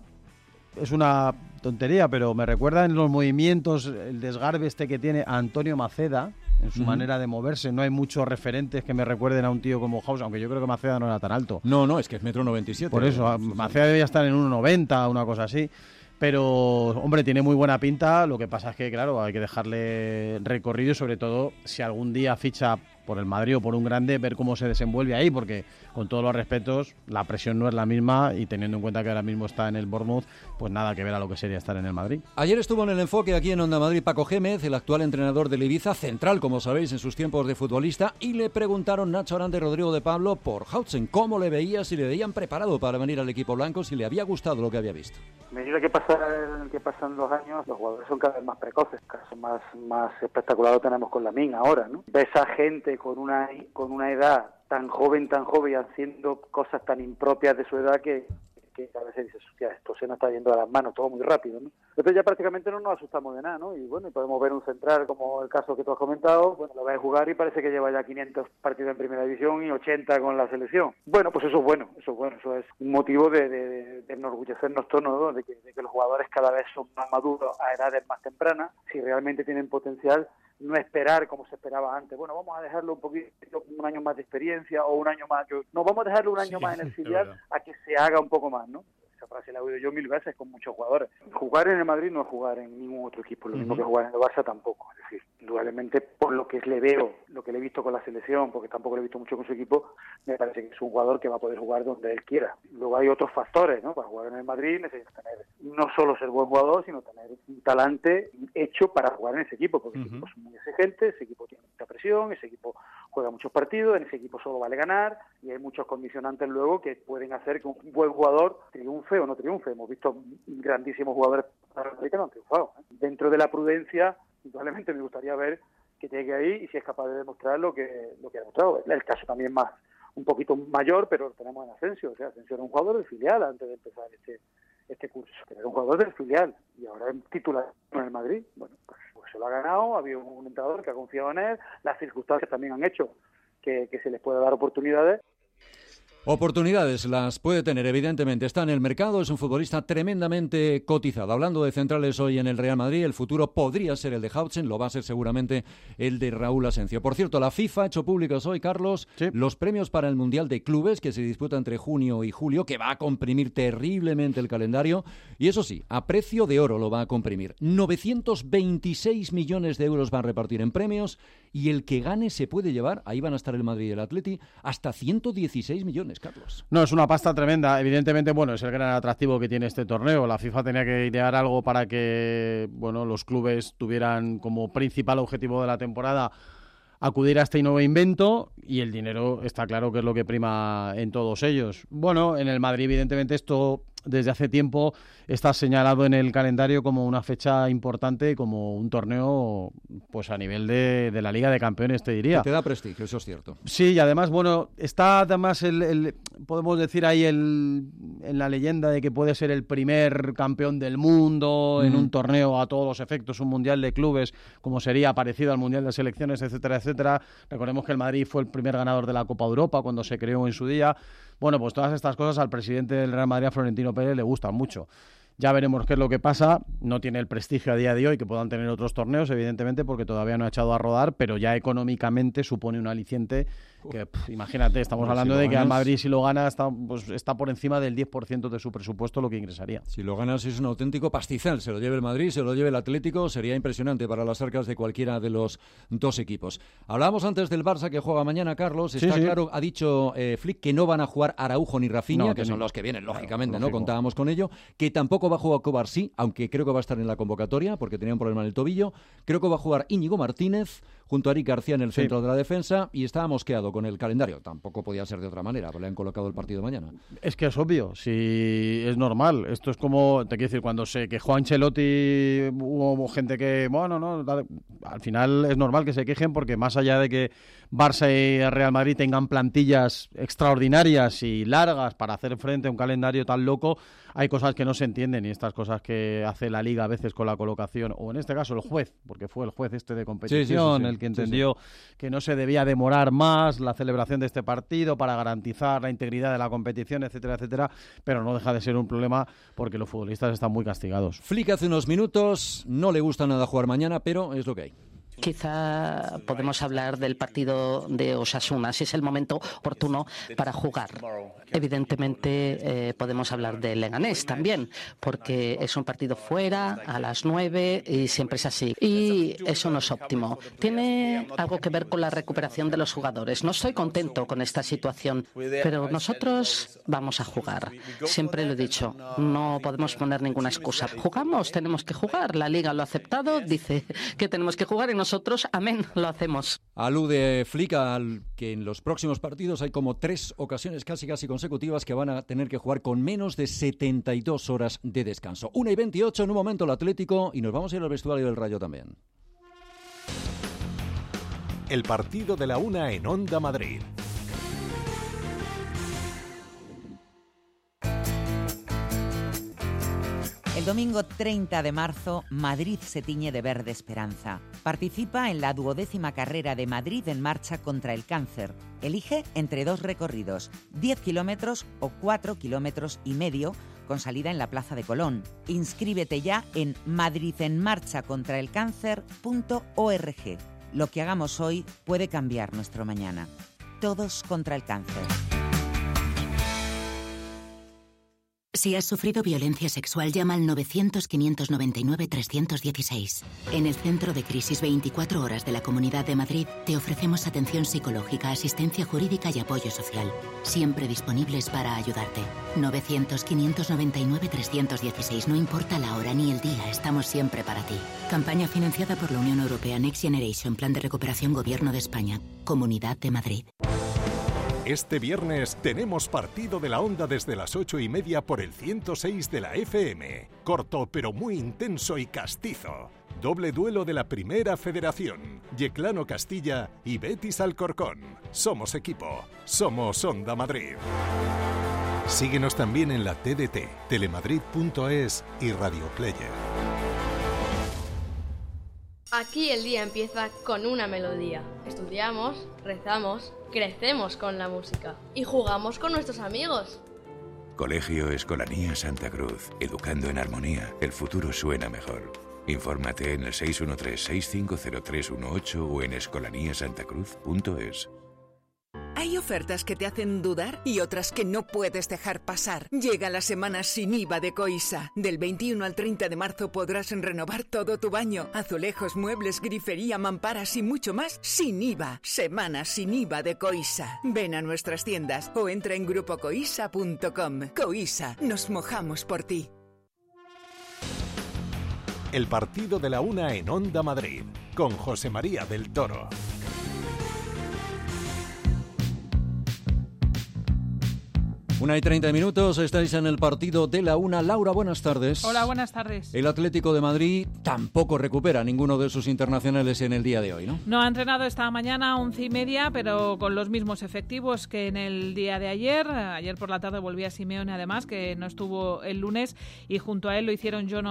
es una tontería, pero me recuerda en los movimientos, el desgarbe que tiene a Antonio Maceda, en su manera de moverse. No hay muchos referentes que me recuerden a un tío como House, aunque yo creo que Maceda no era tan alto. No, es que es 1,97 m. Por eso, Maceda debía estar en 1,90, una cosa así. Pero, hombre, tiene muy buena pinta. Lo que pasa es que, claro, hay que dejarle recorrido y, sobre todo, si algún día ficha por el Madrid o por un grande, ver cómo se desenvuelve ahí, porque con todos los respetos, la presión no es la misma y teniendo en cuenta que ahora mismo está en el Bournemouth, pues nada que ver a lo que sería estar en el Madrid. Ayer estuvo en el enfoque aquí en Onda Madrid Paco Gémez, el actual entrenador del Ibiza, central, como sabéis, en sus tiempos de futbolista, y le preguntaron Nacho Aranda y Rodrigo de Pablo por Houchen, cómo le veía, si le veían preparado para venir al equipo blanco, si le había gustado lo que había visto. A medida que pasan los años, los jugadores son cada vez más precoces, caso más espectacular lo tenemos con Lamine ahora, ¿no? Ves a gente con una edad tan joven y haciendo cosas tan impropias de su edad que a veces dices, hostia, esto se nos está yendo a las manos, todo muy rápido, ¿no? Entonces ya prácticamente no nos asustamos de nada, ¿no? Y bueno, podemos ver un central como el caso que tú has comentado, bueno, lo ves jugar y parece que lleva ya 500 partidos en primera división y 80 con la selección. Bueno, pues eso es bueno, eso es un motivo de enorgullecernos todos, ¿no? De que los jugadores cada vez son más maduros a edades más tempranas, si realmente tienen potencial. No esperar como se esperaba antes. Bueno, vamos a dejarlo un año más de experiencia o un año más. No, vamos a dejarlo un año más en el filial a que se haga un poco más, ¿no? Esa frase la he oído yo 1000 veces con muchos jugadores. Jugar en el Madrid no es jugar en ningún otro equipo, lo mismo que jugar en el Barça tampoco. Es decir, indudablemente por lo que le veo, lo que le he visto con la selección, porque tampoco le he visto mucho con su equipo, me parece que es un jugador que va a poder jugar donde él quiera. Luego hay otros factores, ¿no? Para jugar en el Madrid necesitas tener no solo ser buen jugador, sino tener un talante hecho para jugar en ese equipo, porque ese equipo es muy exigente, ese equipo tiene mucha presión, ese equipo juega muchos partidos, en ese equipo solo vale ganar y hay muchos condicionantes luego que pueden hacer que un buen jugador triunfe o no triunfe. Hemos visto grandísimos jugadores que no han triunfado. Dentro de la prudencia Indudablemente me gustaría ver que llegue ahí y si es capaz de demostrar lo que ha demostrado. El caso también más, un poquito mayor, pero lo tenemos en Asensio. O sea, Asensio era un jugador del filial antes de empezar este curso. Era un jugador del filial y ahora es titular en el Madrid. Bueno, pues se lo ha ganado, ha habido un entrenador que ha confiado en él, las circunstancias también han hecho que se les pueda dar oportunidades. Oportunidades las puede tener, evidentemente. Está en el mercado, es un futbolista tremendamente cotizado. Hablando de centrales hoy en el Real Madrid, el futuro podría ser el de Hautzen, lo va a ser seguramente el de Raúl Asensio. Por cierto, la FIFA ha hecho públicos hoy, Carlos, los premios para el Mundial de Clubes que se disputa entre junio y julio, que va a comprimir terriblemente el calendario. Y eso sí, a precio de oro lo va a comprimir. 926 millones de euros va a repartir en premios y el que gane se puede llevar, ahí van a estar el Madrid y el Atleti, hasta 116 millones. Carlos. No, es una pasta tremenda. Evidentemente, bueno, es el gran atractivo que tiene este torneo. La FIFA tenía que idear algo para que, bueno, los clubes tuvieran como principal objetivo de la temporada acudir a este nuevo invento y el dinero está claro que es lo que prima en todos ellos. Bueno, en el Madrid, evidentemente, esto desde hace tiempo está señalado en el calendario como una fecha importante, como un torneo pues a nivel de la Liga de Campeones, te diría. Que te da prestigio, eso es cierto. Sí, y además, bueno, está además podemos decir ahí en la leyenda de que puede ser el primer campeón del mundo en un torneo a todos los efectos, un mundial de clubes, como sería parecido al mundial de selecciones, etcétera, etcétera. Recordemos que el Madrid fue el primer ganador de la Copa de Europa cuando se creó en su día. Bueno, pues todas estas cosas al presidente del Real Madrid, a Florentino Pérez, le gustan mucho. Ya veremos qué es lo que pasa. No tiene el prestigio a día de hoy que puedan tener otros torneos, evidentemente, porque todavía no ha echado a rodar, pero ya económicamente supone un aliciente que, imagínate, estamos hablando de que al Madrid, si lo gana, está por encima del 10% de su presupuesto lo que ingresaría. Si lo ganas es un auténtico pastizal. Se lo lleve el Madrid, se lo lleve el Atlético, sería impresionante para las arcas de cualquiera de los dos equipos. Hablábamos antes del Barça que juega mañana, Carlos. Está claro, ha dicho Flick que no van a jugar Araujo ni Rafinha, que son los que vienen, lógicamente, ¿no? Contábamos con ello. Que tampoco va a jugar Kovarsí, aunque creo que va a estar en la convocatoria porque tenía un problema en el tobillo. Creo que va a jugar Íñigo Martínez junto a Eric García en el centro de la defensa y estaba mosqueado con el calendario. Tampoco podía ser de otra manera, pero le han colocado el partido mañana. Es que es obvio, si es normal. Esto es como, te quiero decir, cuando se quejó Ancelotti, hubo gente que, bueno, no, al final es normal que se quejen porque más allá de que Barça y Real Madrid tengan plantillas extraordinarias y largas para hacer frente a un calendario tan loco, hay cosas que no se entienden y estas cosas que hace la Liga a veces con la colocación, o en este caso el juez, porque fue el juez de competición el que entendió que no se debía demorar más la celebración de este partido para garantizar la integridad de la competición, etcétera, etcétera, pero no deja de ser un problema porque los futbolistas están muy castigados. Flick hace unos minutos, no le gusta nada jugar mañana, pero es lo que hay. Quizá podemos hablar del partido de Osasuna, si es el momento oportuno para jugar. Evidentemente podemos hablar de Leganés también, porque es un partido fuera, a las 9 y siempre es así. Y eso no es óptimo. Tiene algo que ver con la recuperación de los jugadores. No estoy contento con esta situación, pero nosotros vamos a jugar. Siempre lo he dicho, no podemos poner ninguna excusa. Jugamos, tenemos que jugar. La Liga lo ha aceptado, dice que tenemos que jugar y nosotros, amén, lo hacemos. Alude Flick al que en los próximos partidos hay como 3 ocasiones casi consecutivas que van a tener que jugar con menos de 72 horas de descanso. 1:28 en un momento el Atlético y nos vamos a ir al vestuario del Rayo también. El partido de la 1 en Onda Madrid. El domingo 30 de marzo, Madrid se tiñe de verde esperanza. Participa en la 12ª carrera de Madrid en marcha contra el cáncer. Elige entre 2 recorridos, 10 kilómetros o 4,5 kilómetros, con salida en la Plaza de Colón. Inscríbete ya en madridenmarchacontraelcáncer.org. Lo que hagamos hoy puede cambiar nuestro mañana. Todos contra el cáncer. Si has sufrido violencia sexual, llama al 900-599-316. En el Centro de Crisis 24 Horas de la Comunidad de Madrid te ofrecemos atención psicológica, asistencia jurídica y apoyo social. Siempre disponibles para ayudarte. 900-599-316. No importa la hora ni el día, estamos siempre para ti. Campaña financiada por la Unión Europea Next Generation, Plan de Recuperación Gobierno de España. Comunidad de Madrid. Este viernes tenemos partido de la Onda desde las 8:30 por el 106 de la FM. Corto pero muy intenso y castizo. Doble duelo de la Primera Federación. Yeclano Castilla y Betis Alcorcón. Somos equipo. Somos Onda Madrid. Síguenos también en la TDT, telemadrid.es y Radio Player. Aquí el día empieza con una melodía. Estudiamos, rezamos, crecemos con la música y jugamos con nuestros amigos. Colegio Escolanía Santa Cruz. Educando en armonía, el futuro suena mejor. Infórmate en el 613-650318 o en escolaniasantacruz.es. Hay ofertas que te hacen dudar y otras que no puedes dejar pasar. Llega la semana sin IVA de Coisa. Del 21 al 30 de marzo podrás renovar todo tu baño. Azulejos, muebles, grifería, mamparas y mucho más sin IVA. Semana sin IVA de Coisa. Ven a nuestras tiendas o entra en grupocoisa.com. Coisa, nos mojamos por ti. El partido de la una en Onda Madrid, con José María del Toro. 1:30, estáis en el partido de la una. Laura, buenas tardes. Hola, buenas tardes. El Atlético de Madrid tampoco recupera ninguno de sus internacionales en el día de hoy, ¿no? No ha entrenado esta mañana a 11:30, pero con los mismos efectivos que en el día de ayer. Ayer por la tarde volvía Simeone, además, que no estuvo el lunes, y junto a él lo hicieron Jan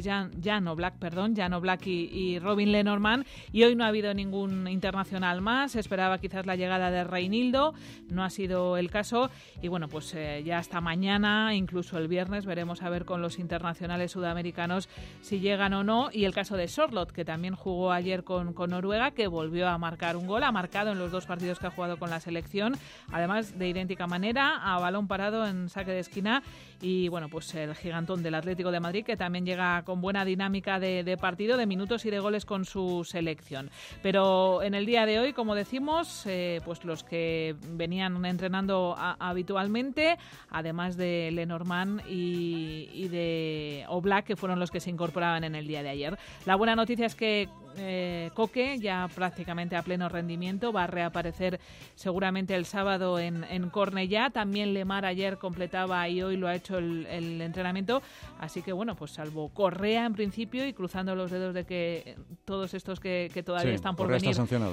Oblak y Robin Lenormand, y hoy no ha habido ningún internacional más. Se esperaba quizás la llegada de Reinildo, no ha sido el caso, y bueno, pues ya hasta mañana, incluso el viernes, veremos a ver con los internacionales sudamericanos si llegan o no. Y el caso de Sorloth, que también jugó ayer con Noruega, que volvió a marcar un gol, ha marcado en los dos partidos que ha jugado con la selección, además de idéntica manera, a balón parado en saque de esquina. Y bueno, pues el gigantón del Atlético de Madrid, que también llega con buena dinámica de partido, de minutos y de goles con su selección. Pero en el día de hoy, como decimos, pues los que venían entrenando habitualmente, además de Lenormand y de Oblak, que fueron los que se incorporaban en el día de ayer. La buena noticia es que Koke, ya prácticamente a pleno rendimiento, va a reaparecer seguramente el sábado en Cornellá. También Lemar ayer completaba y hoy lo ha hecho el entrenamiento. Así que bueno, pues salvo Correa en principio, y cruzando los dedos de que todos estos que todavía están por venir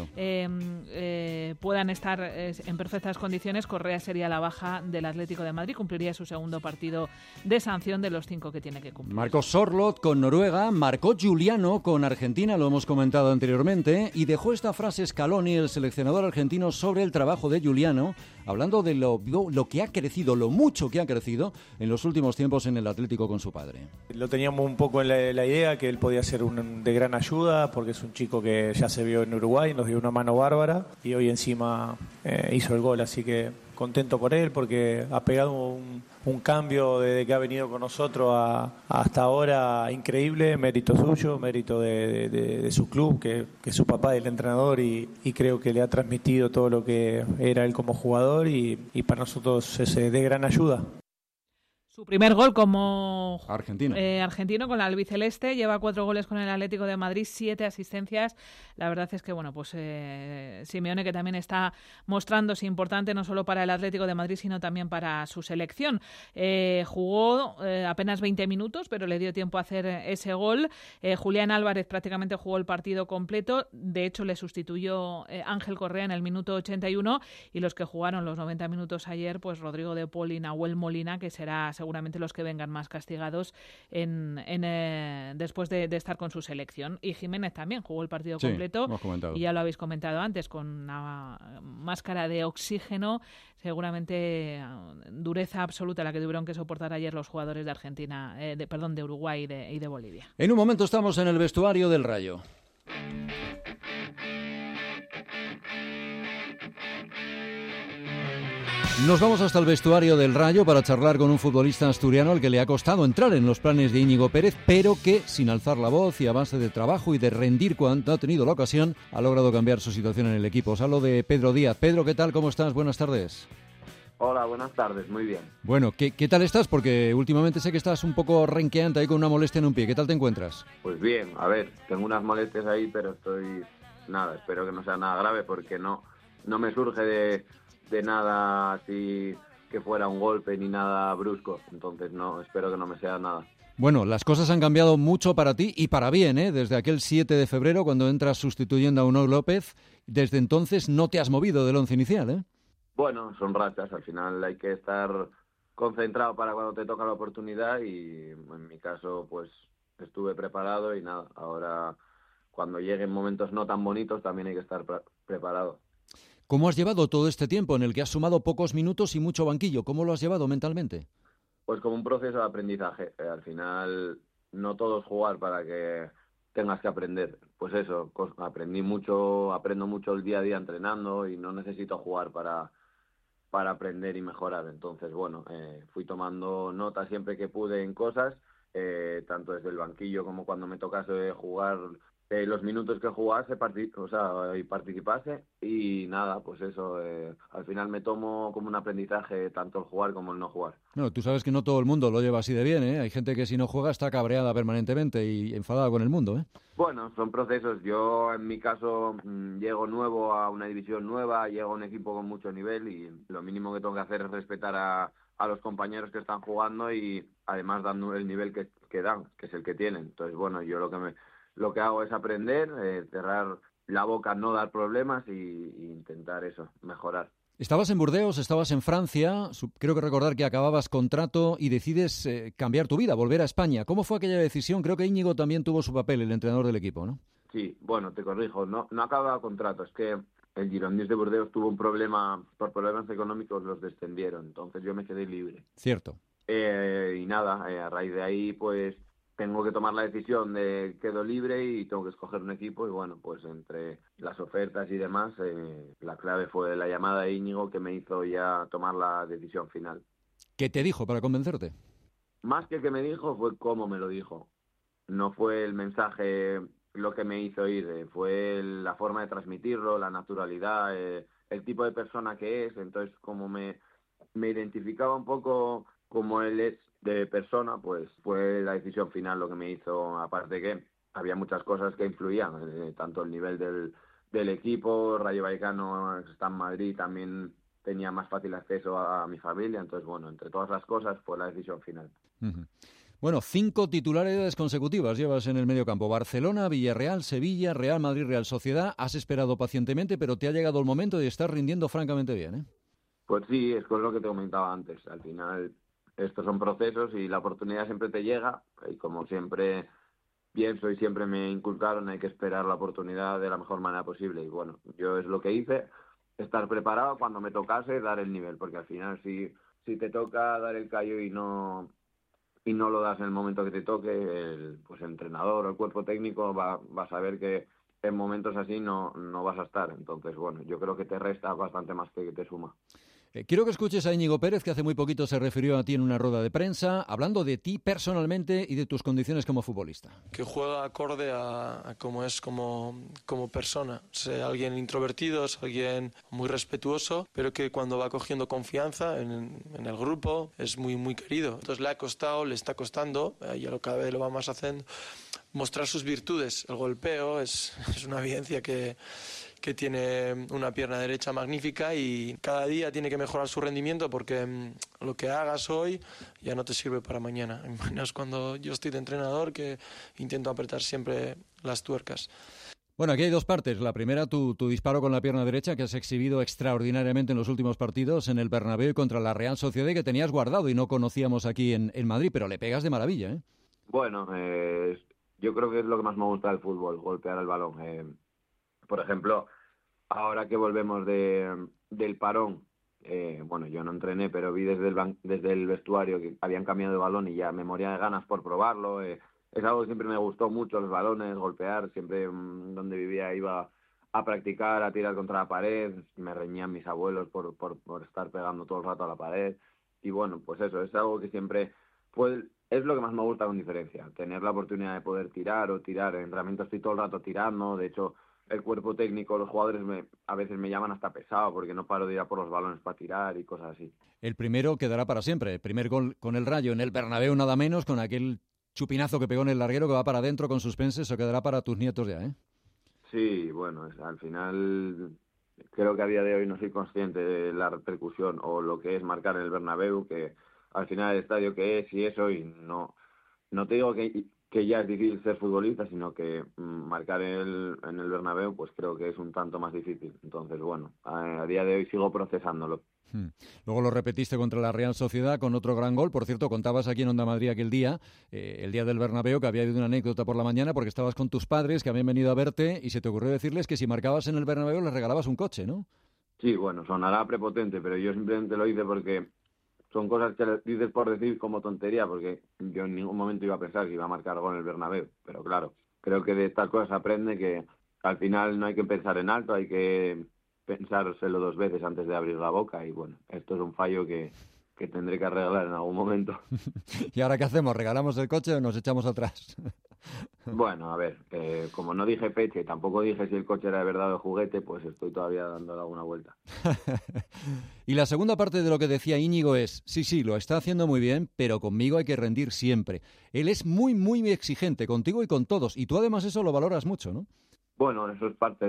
puedan estar en perfectas condiciones, Correa sería la baja del Atlético de Madrid, cumpliría su segundo partido de sanción de los 5 que tiene que cumplir. Marcó Sorloth con Noruega, marcó Giuliano con Argentina, lo hemos comentado anteriormente, y dejó esta frase Scaloni, el seleccionador argentino, sobre el trabajo de Giuliano, hablando de lo que ha crecido, lo mucho que ha crecido en los últimos tiempos en el Atlético con su padre. Lo teníamos un poco en la idea que él podía ser de gran ayuda, porque es un chico que ya se vio en Uruguay, nos dio una mano bárbara y hoy encima hizo el gol, así que contento por él porque ha pegado un cambio desde que ha venido con nosotros hasta ahora increíble, mérito suyo, mérito de su club, que su papá es el entrenador y creo que le ha transmitido todo lo que era él como jugador y para nosotros es de gran ayuda. Su primer gol como argentino con la albiceleste, lleva 4 goles con el Atlético de Madrid, 7 asistencias. La verdad es que bueno, pues Simeone, que también está mostrándose importante no solo para el Atlético de Madrid, sino también para su selección. Jugó apenas 20 minutos, pero le dio tiempo a hacer ese gol. Julián Álvarez prácticamente jugó el partido completo. De hecho, le sustituyó Ángel Correa en el minuto 81, y los que jugaron los 90 minutos ayer, pues Rodrigo de Paul y Nahuel Molina, que será seguramente los que vengan más castigados después de estar con su selección. Y Jiménez también jugó el partido completo, y ya lo habéis comentado antes, con una máscara de oxígeno, seguramente dureza absoluta la que tuvieron que soportar ayer los jugadores de Argentina, de Uruguay y de Bolivia. En un momento estamos en el vestuario del Rayo. Nos vamos hasta el vestuario del Rayo para charlar con un futbolista asturiano al que le ha costado entrar en los planes de Íñigo Pérez, pero que, sin alzar la voz y a base de trabajo y de rendir cuando ha tenido la ocasión, ha logrado cambiar su situación en el equipo. Os hablo de Pedro Díaz. Pedro, ¿qué tal? ¿Cómo estás? Buenas tardes. Hola, buenas tardes. Muy bien. Bueno, ¿qué tal estás? Porque últimamente sé que estás un poco renqueante ahí con una molestia en un pie. ¿Qué tal te encuentras? Pues bien, a ver, tengo unas molestias ahí, pero espero que no sea nada grave porque no me surge de nada así que fuera un golpe ni nada brusco, entonces espero que no me sea nada. Bueno, las cosas han cambiado mucho para ti y para bien, ¿eh? Desde aquel 7 de febrero, cuando entras sustituyendo a Unai López, desde entonces no te has movido del once inicial, ¿eh? Bueno, son rachas, al final hay que estar concentrado para cuando te toca la oportunidad y en mi caso pues estuve preparado y nada, ahora cuando lleguen momentos no tan bonitos también hay que estar preparado. ¿Cómo has llevado todo este tiempo en el que has sumado pocos minutos y mucho banquillo? ¿Cómo lo has llevado mentalmente? Pues como un proceso de aprendizaje, al final no todo es jugar para que tengas que aprender. Pues eso, aprendo mucho el día a día entrenando y no necesito jugar para aprender y mejorar. Entonces, bueno, fui tomando nota siempre que pude en cosas, tanto desde el banquillo como cuando me tocase jugar, los minutos que jugase y participase, y nada, pues eso, al final me tomo como un aprendizaje tanto el jugar como el no jugar. No, tú sabes que no todo el mundo lo lleva así de bien, ¿eh? Hay gente que si no juega está cabreada permanentemente y enfadada con el mundo, ¿eh? Bueno, son procesos. Yo, en mi caso, llego nuevo a una división nueva, llego a un equipo con mucho nivel y lo mínimo que tengo que hacer es respetar a los compañeros que están jugando y además dando el nivel que dan, que es el que tienen. Entonces, bueno, yo lo que hago es aprender, cerrar la boca, no dar problemas y intentar eso, mejorar. Estabas en Burdeos, estabas en Francia, creo que recordar que acababas contrato y decides cambiar tu vida, volver a España. ¿Cómo fue aquella decisión? Creo que Íñigo también tuvo su papel, el entrenador del equipo, ¿no? Sí, bueno, te corrijo, no acababa contrato, es que el Girondins de Burdeos tuvo un problema, por problemas económicos los descendieron, entonces yo me quedé libre. Cierto. Y nada, a raíz de ahí pues tengo que tomar la decisión de quedo libre y tengo que escoger un equipo y bueno, pues entre las ofertas y demás, la clave fue la llamada de Íñigo que me hizo ya tomar la decisión final. ¿Qué te dijo para convencerte? Más que me dijo fue cómo me lo dijo. No fue el mensaje lo que me hizo ir, fue la forma de transmitirlo, la naturalidad, el tipo de persona que es, entonces como me identificaba un poco como él es de persona, pues fue la decisión final lo que me hizo, aparte que había muchas cosas que influían, tanto el nivel del equipo, Rayo Vallecano está en Madrid, también tenía más fácil acceso a mi familia, entonces bueno, entre todas las cosas fue la decisión final. Uh-huh. Bueno, 5 titularidades consecutivas llevas en el mediocampo. Barcelona, Villarreal, Sevilla, Real Madrid, Real Sociedad. Has esperado pacientemente, pero te ha llegado el momento y estás rindiendo francamente bien, ¿eh? Pues sí, es con lo que te comentaba antes. Al final estos son procesos y la oportunidad siempre te llega y como siempre pienso y siempre me inculcaron, hay que esperar la oportunidad de la mejor manera posible y bueno, yo es lo que hice, estar preparado cuando me tocase dar el nivel, porque al final si te toca dar el callo y no lo das en el momento que te toque, el entrenador o el cuerpo técnico va a saber que en momentos así no vas a estar, entonces bueno, yo creo que te resta bastante más que te suma. Quiero que escuches a Íñigo Pérez, que hace muy poquito se refirió a ti en una rueda de prensa, hablando de ti personalmente y de tus condiciones como futbolista. Que juega acorde a cómo es como persona. Es alguien introvertido, es alguien muy respetuoso, pero que cuando va cogiendo confianza en el grupo es muy, muy querido. Entonces le está costando, y cada vez lo va más haciendo, mostrar sus virtudes. El golpeo es una evidencia que tiene una pierna derecha magnífica y cada día tiene que mejorar su rendimiento porque lo que hagas hoy ya no te sirve para mañana. Menos cuando yo estoy de entrenador que intento apretar siempre las tuercas. Bueno, aquí hay 2 partes. La primera, tu disparo con la pierna derecha, que has exhibido extraordinariamente en los últimos partidos en el Bernabéu contra la Real Sociedad, que tenías guardado y no conocíamos aquí en Madrid, pero le pegas de maravilla, ¿eh? Bueno, yo creo que es lo que más me gusta del fútbol, golpear el balón. Por ejemplo, ahora que volvemos del parón, bueno, yo no entrené, pero vi desde el vestuario que habían cambiado de balón y ya me moría de ganas por probarlo. Es algo que siempre me gustó mucho, los balones, golpear. Siempre donde vivía iba a practicar, a tirar contra la pared. Me reñían mis abuelos por estar pegando todo el rato a la pared. Y bueno, pues eso, es algo que siempre es lo que más me gusta con diferencia. Tener la oportunidad de poder tirar o tirar. En entrenamiento estoy todo el rato tirando, de hecho el cuerpo técnico, los jugadores a veces me llaman hasta pesado porque no paro de ir a por los balones para tirar y cosas así. El primero quedará para siempre. El primer gol con el Rayo en el Bernabéu nada menos, con aquel chupinazo que pegó en el larguero que va para adentro con suspense, eso quedará para tus nietos ya, ¿eh? Sí, bueno, al final creo que a día de hoy no soy consciente de la repercusión o lo que es marcar en el Bernabéu, que al final el estadio que es y eso, y no no te digo que ya es difícil ser futbolista, sino que marcar en el Bernabéu, pues creo que es un tanto más difícil. Entonces, bueno, a día de hoy sigo procesándolo. Luego lo repetiste contra la Real Sociedad con otro gran gol. Por cierto, contabas aquí en Onda Madrid aquel día, el día del Bernabéu, que había habido una anécdota por la mañana porque estabas con tus padres que habían venido a verte y se te ocurrió decirles que si marcabas en el Bernabéu les regalabas un coche, ¿no? Sí, bueno, sonará prepotente, pero yo simplemente lo hice porque son cosas que dices por decir como tontería, porque yo en ningún momento iba a pensar que iba a marcar gol en el Bernabéu. Pero claro, creo que de estas cosas aprende que al final no hay que pensar en alto, hay que pensárselo 2 veces antes de abrir la boca. Y bueno, esto es un fallo que tendré que arreglar en algún momento. ¿Y ahora qué hacemos? ¿Regalamos el coche o nos echamos atrás? Bueno, a ver, como no dije fecha y tampoco dije si el coche era de verdad o de juguete, pues estoy todavía dándole alguna vuelta. Y la segunda parte de lo que decía Íñigo es, sí, lo está haciendo muy bien, pero conmigo hay que rendir siempre. Él es muy, muy exigente contigo y con todos, y tú además eso lo valoras mucho, ¿no? Bueno, eso es parte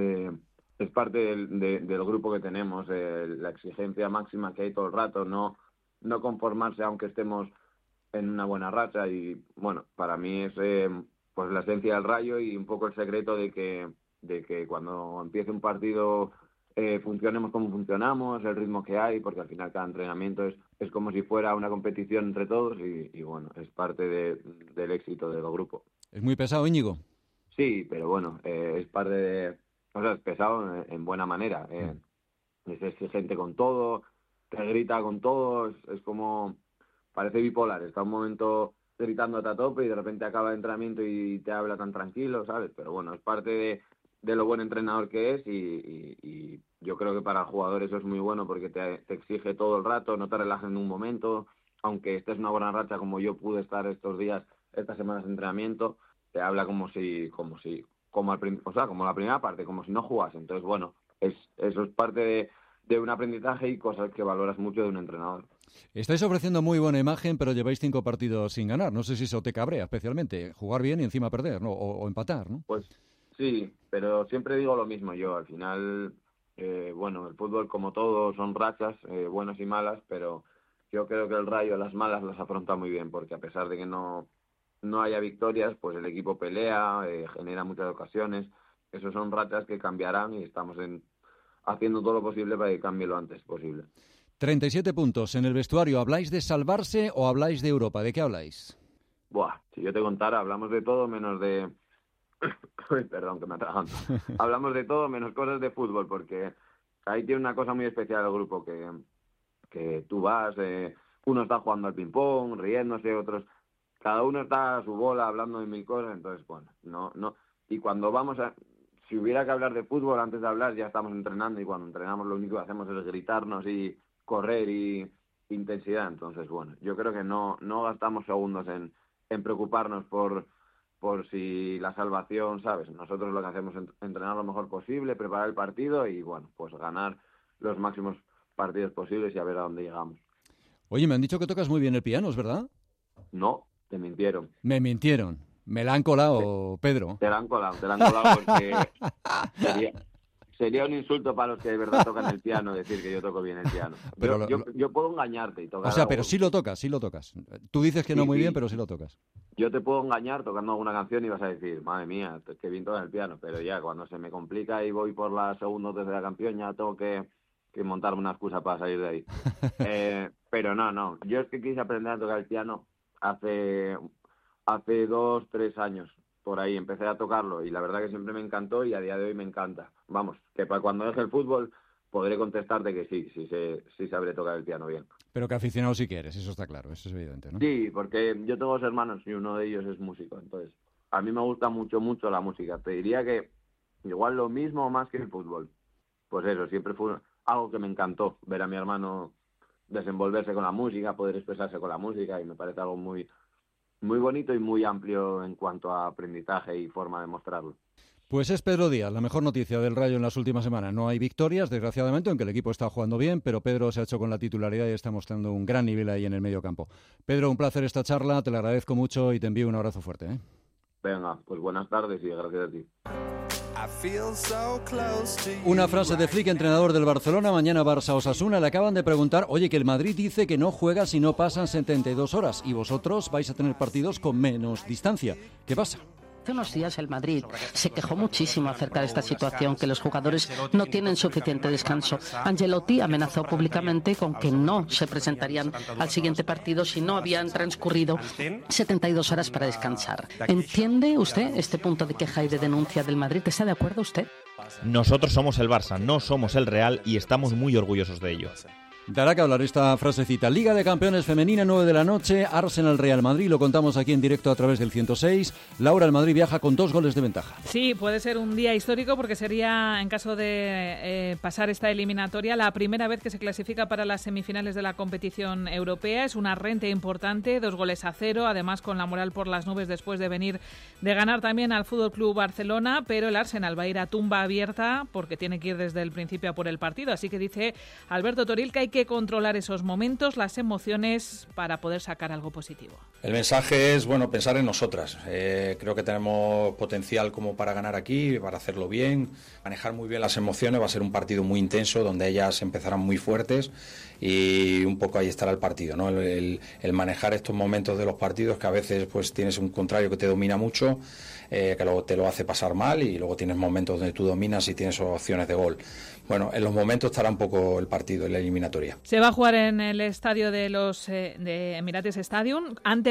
del grupo que tenemos, la exigencia máxima que hay todo el rato, no conformarse aunque estemos en una buena racha. Y bueno, para mí es pues la esencia del Rayo y un poco el secreto de que cuando empiece un partido funcionemos como funcionamos, el ritmo que hay, porque al final cada entrenamiento es como si fuera una competición entre todos y bueno, es parte del éxito del grupo. ¿Es muy pesado, Íñigo? Sí, pero bueno, es parte de... O sea, es pesado en buena manera. Es exigente con todo, te grita con todo, es como... Parece bipolar, está un momento gritándote a tope y de repente acaba el entrenamiento y te habla tan tranquilo, ¿sabes? Pero bueno, es parte de lo buen entrenador que es y yo creo que para el jugador eso es muy bueno porque te exige todo el rato, no te relajas en un momento, aunque estés en una buena racha como yo pude estar estos días, estas semanas de entrenamiento, te habla como la primera parte, como si no jugase. Entonces, bueno, eso es parte de un aprendizaje y cosas que valoras mucho de un entrenador. Estáis ofreciendo muy buena imagen, pero lleváis 5 partidos sin ganar. No sé si eso te cabrea especialmente, jugar bien y encima perder, ¿no? O empatar, ¿no? Pues sí, pero siempre digo lo mismo yo. Al final, bueno, el fútbol como todo son rachas, buenas y malas, pero yo creo que el Rayo las malas las afronta muy bien, porque a pesar de que no haya victorias, pues el equipo pelea, genera muchas ocasiones. Esos son rachas que cambiarán y estamos haciendo todo lo posible para que cambie lo antes posible. 37 puntos en el vestuario. ¿Habláis de salvarse o habláis de Europa? ¿De qué habláis? Buah, si yo te contara, hablamos de todo menos de... Perdón, que me atraganto. Hablamos de todo menos cosas de fútbol, porque ahí tiene una cosa muy especial el grupo, que tú vas, uno está jugando al ping-pong, riéndose, otros... Cada uno está a su bola hablando de 1000 cosas, entonces, bueno, no... Y cuando vamos a... Si hubiera que hablar de fútbol, antes de hablar ya estamos entrenando y cuando entrenamos lo único que hacemos es gritarnos y correr y intensidad. Entonces, bueno, yo creo que no gastamos segundos en preocuparnos por si la salvación, ¿sabes? Nosotros lo que hacemos es entrenar lo mejor posible, preparar el partido y, bueno, pues ganar los máximos partidos posibles y a ver a dónde llegamos. Oye, me han dicho que tocas muy bien el piano, ¿es verdad? No, te mintieron. Me mintieron. Me la han colado, Pedro. Te la han colado porque sería un insulto para los que de verdad tocan el piano decir que yo toco bien el piano. Pero yo puedo engañarte y tocar. O sea, algo. Pero sí lo tocas. Tú dices que no muy bien, pero sí lo tocas. Yo te puedo engañar tocando alguna canción y vas a decir, madre mía, qué bien toca el piano. Pero ya cuando se me complica y voy por la segunda o tercera canción, ya tengo que montarme una excusa para salir de ahí. Pero no. Yo es que quise aprender a tocar el piano hace 2-3 años, por ahí empecé a tocarlo y la verdad que siempre me encantó y a día de hoy me encanta. Vamos, que para cuando deje el fútbol podré contestarte que sí sabré tocar el piano bien. Pero que aficionado sí que eres, eso está claro, eso es evidente, ¿no? Sí, porque yo tengo 2 hermanos y uno de ellos es músico, entonces a mí me gusta mucho la música. Te diría que igual lo mismo o más que el fútbol. Pues eso, siempre fue algo que me encantó, ver a mi hermano desenvolverse con la música, poder expresarse con la música y me parece algo muy bonito y muy amplio en cuanto a aprendizaje y forma de mostrarlo. Pues es Pedro Díaz, la mejor noticia del Rayo en las últimas semanas. No hay victorias, desgraciadamente, aunque el equipo está jugando bien, pero Pedro se ha hecho con la titularidad y está mostrando un gran nivel ahí en el medio campo. Pedro, un placer esta charla, te la agradezco mucho y te envío un abrazo fuerte, ¿eh? Venga, pues buenas tardes y gracias a ti. Una frase de Flick, entrenador del Barcelona. Mañana Barça-Osasuna. Le acaban de preguntar, oye, que el Madrid dice que no juega si no pasan 72 horas y vosotros vais a tener partidos con menos distancia. ¿Qué pasa? Hace unos días el Madrid se quejó muchísimo acerca de esta situación, que los jugadores no tienen suficiente descanso. Ancelotti amenazó públicamente con que no se presentarían al siguiente partido si no habían transcurrido 72 horas para descansar. ¿Entiende usted este punto de queja y de denuncia del Madrid? ¿Está de acuerdo usted? Nosotros somos el Barça, no somos el Real y estamos muy orgullosos de ello. Dará que hablar esta frasecita. Liga de Campeones Femenina, 9 de la noche, Arsenal-Real Madrid. Lo contamos aquí en directo a través del 106. Laura, el Madrid viaja con 2 goles de ventaja. Sí, puede ser un día histórico porque sería, en caso de pasar esta eliminatoria, la primera vez que se clasifica para las semifinales de la competición europea. Es una renta importante, 2-0, además con la moral por las nubes después de venir de ganar también al FC Barcelona, pero el Arsenal va a ir a tumba abierta porque tiene que ir desde el principio a por el partido. Así que dice Alberto Toril que hay que controlar esos momentos, las emociones, para poder sacar algo positivo. El mensaje es, bueno, pensar en nosotras. Creo que tenemos potencial como para ganar aquí, para hacerlo bien, manejar muy bien las emociones. Va a ser un partido muy intenso, donde ellas empezarán muy fuertes y un poco ahí estará el partido, ¿no? El manejar estos momentos de los partidos, que a veces pues tienes un contrario que te domina mucho, que luego te lo hace pasar mal, y luego tienes momentos donde tú dominas y tienes opciones de gol. Bueno, en los momentos estará un poco el partido, en la eliminatoria. Se va a jugar en el estadio de los de Emirates Stadium ante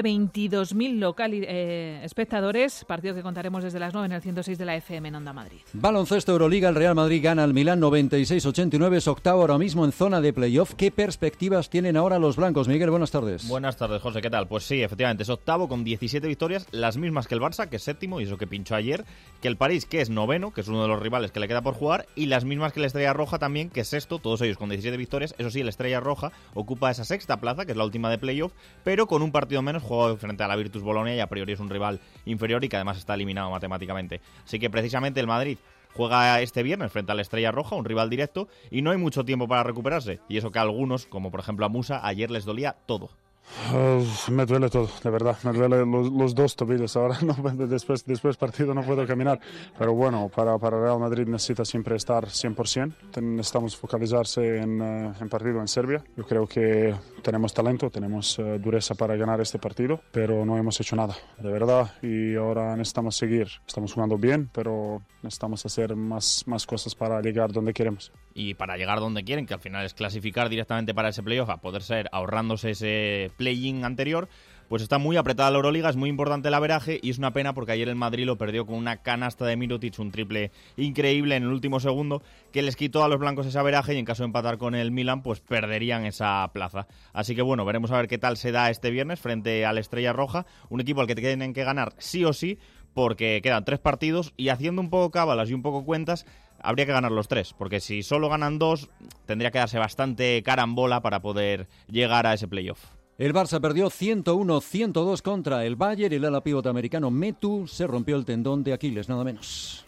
22.000 espectadores, partido que contaremos desde las 9 en el 106 de la FM en Onda Madrid. Baloncesto Euroliga, el Real Madrid gana al Milán 96-89, es octavo ahora mismo en zona de playoff. ¿Qué perspectivas tienen ahora los blancos? Miguel, buenas tardes. Buenas tardes, José, ¿qué tal? Pues sí, efectivamente, es octavo con 17 victorias, las mismas que el Barça, que es séptimo, y eso que pinchó ayer, que el París, que es noveno, que es uno de los rivales que le queda por jugar, y las mismas que el Estrella Roja también, que es sexto, todos ellos con 17 victorias. Eso sí, el Estrella Roja ocupa esa sexta plaza, que es la última de playoff, pero con un partido menos, jugado frente a la Virtus Bolonia, y a priori es un rival inferior y que además está eliminado matemáticamente. Así que precisamente el Madrid juega este viernes frente a la Estrella Roja, un rival directo, y no hay mucho tiempo para recuperarse. Y eso que a algunos, como por ejemplo a Musa, ayer les dolía todo. Me duele todo, de verdad, me duele los dos tobillos ahora, no, después partido no puedo caminar, pero bueno, para Real Madrid necesita siempre estar 100%, necesitamos focalizarse en partido en Serbia. Yo creo que tenemos talento, tenemos dureza para ganar este partido, pero no hemos hecho nada, de verdad, y ahora necesitamos seguir. Estamos jugando bien, pero necesitamos hacer más cosas para llegar donde queremos. Y para llegar donde quieren, que al final es clasificar directamente para ese playoff, a poder ser ahorrándose ese play-in anterior, pues está muy apretada la Euroliga, es muy importante el averaje, y es una pena porque ayer el Madrid lo perdió con una canasta de Mirotic, un triple increíble en el último segundo, que les quitó a los blancos ese averaje, y en caso de empatar con el Milan, pues perderían esa plaza. Así que bueno, veremos a ver qué tal se da este viernes frente al Estrella Roja, un equipo al que tienen que ganar sí o sí, porque quedan 3 partidos, y haciendo un poco cábalas y un poco cuentas, habría que ganar los 3, porque si solo ganan 2, tendría que darse bastante carambola para poder llegar a ese playoff. El Barça perdió 101-102 contra el Bayern, y el ala pívot americano Metu se rompió el tendón de Aquiles, nada menos.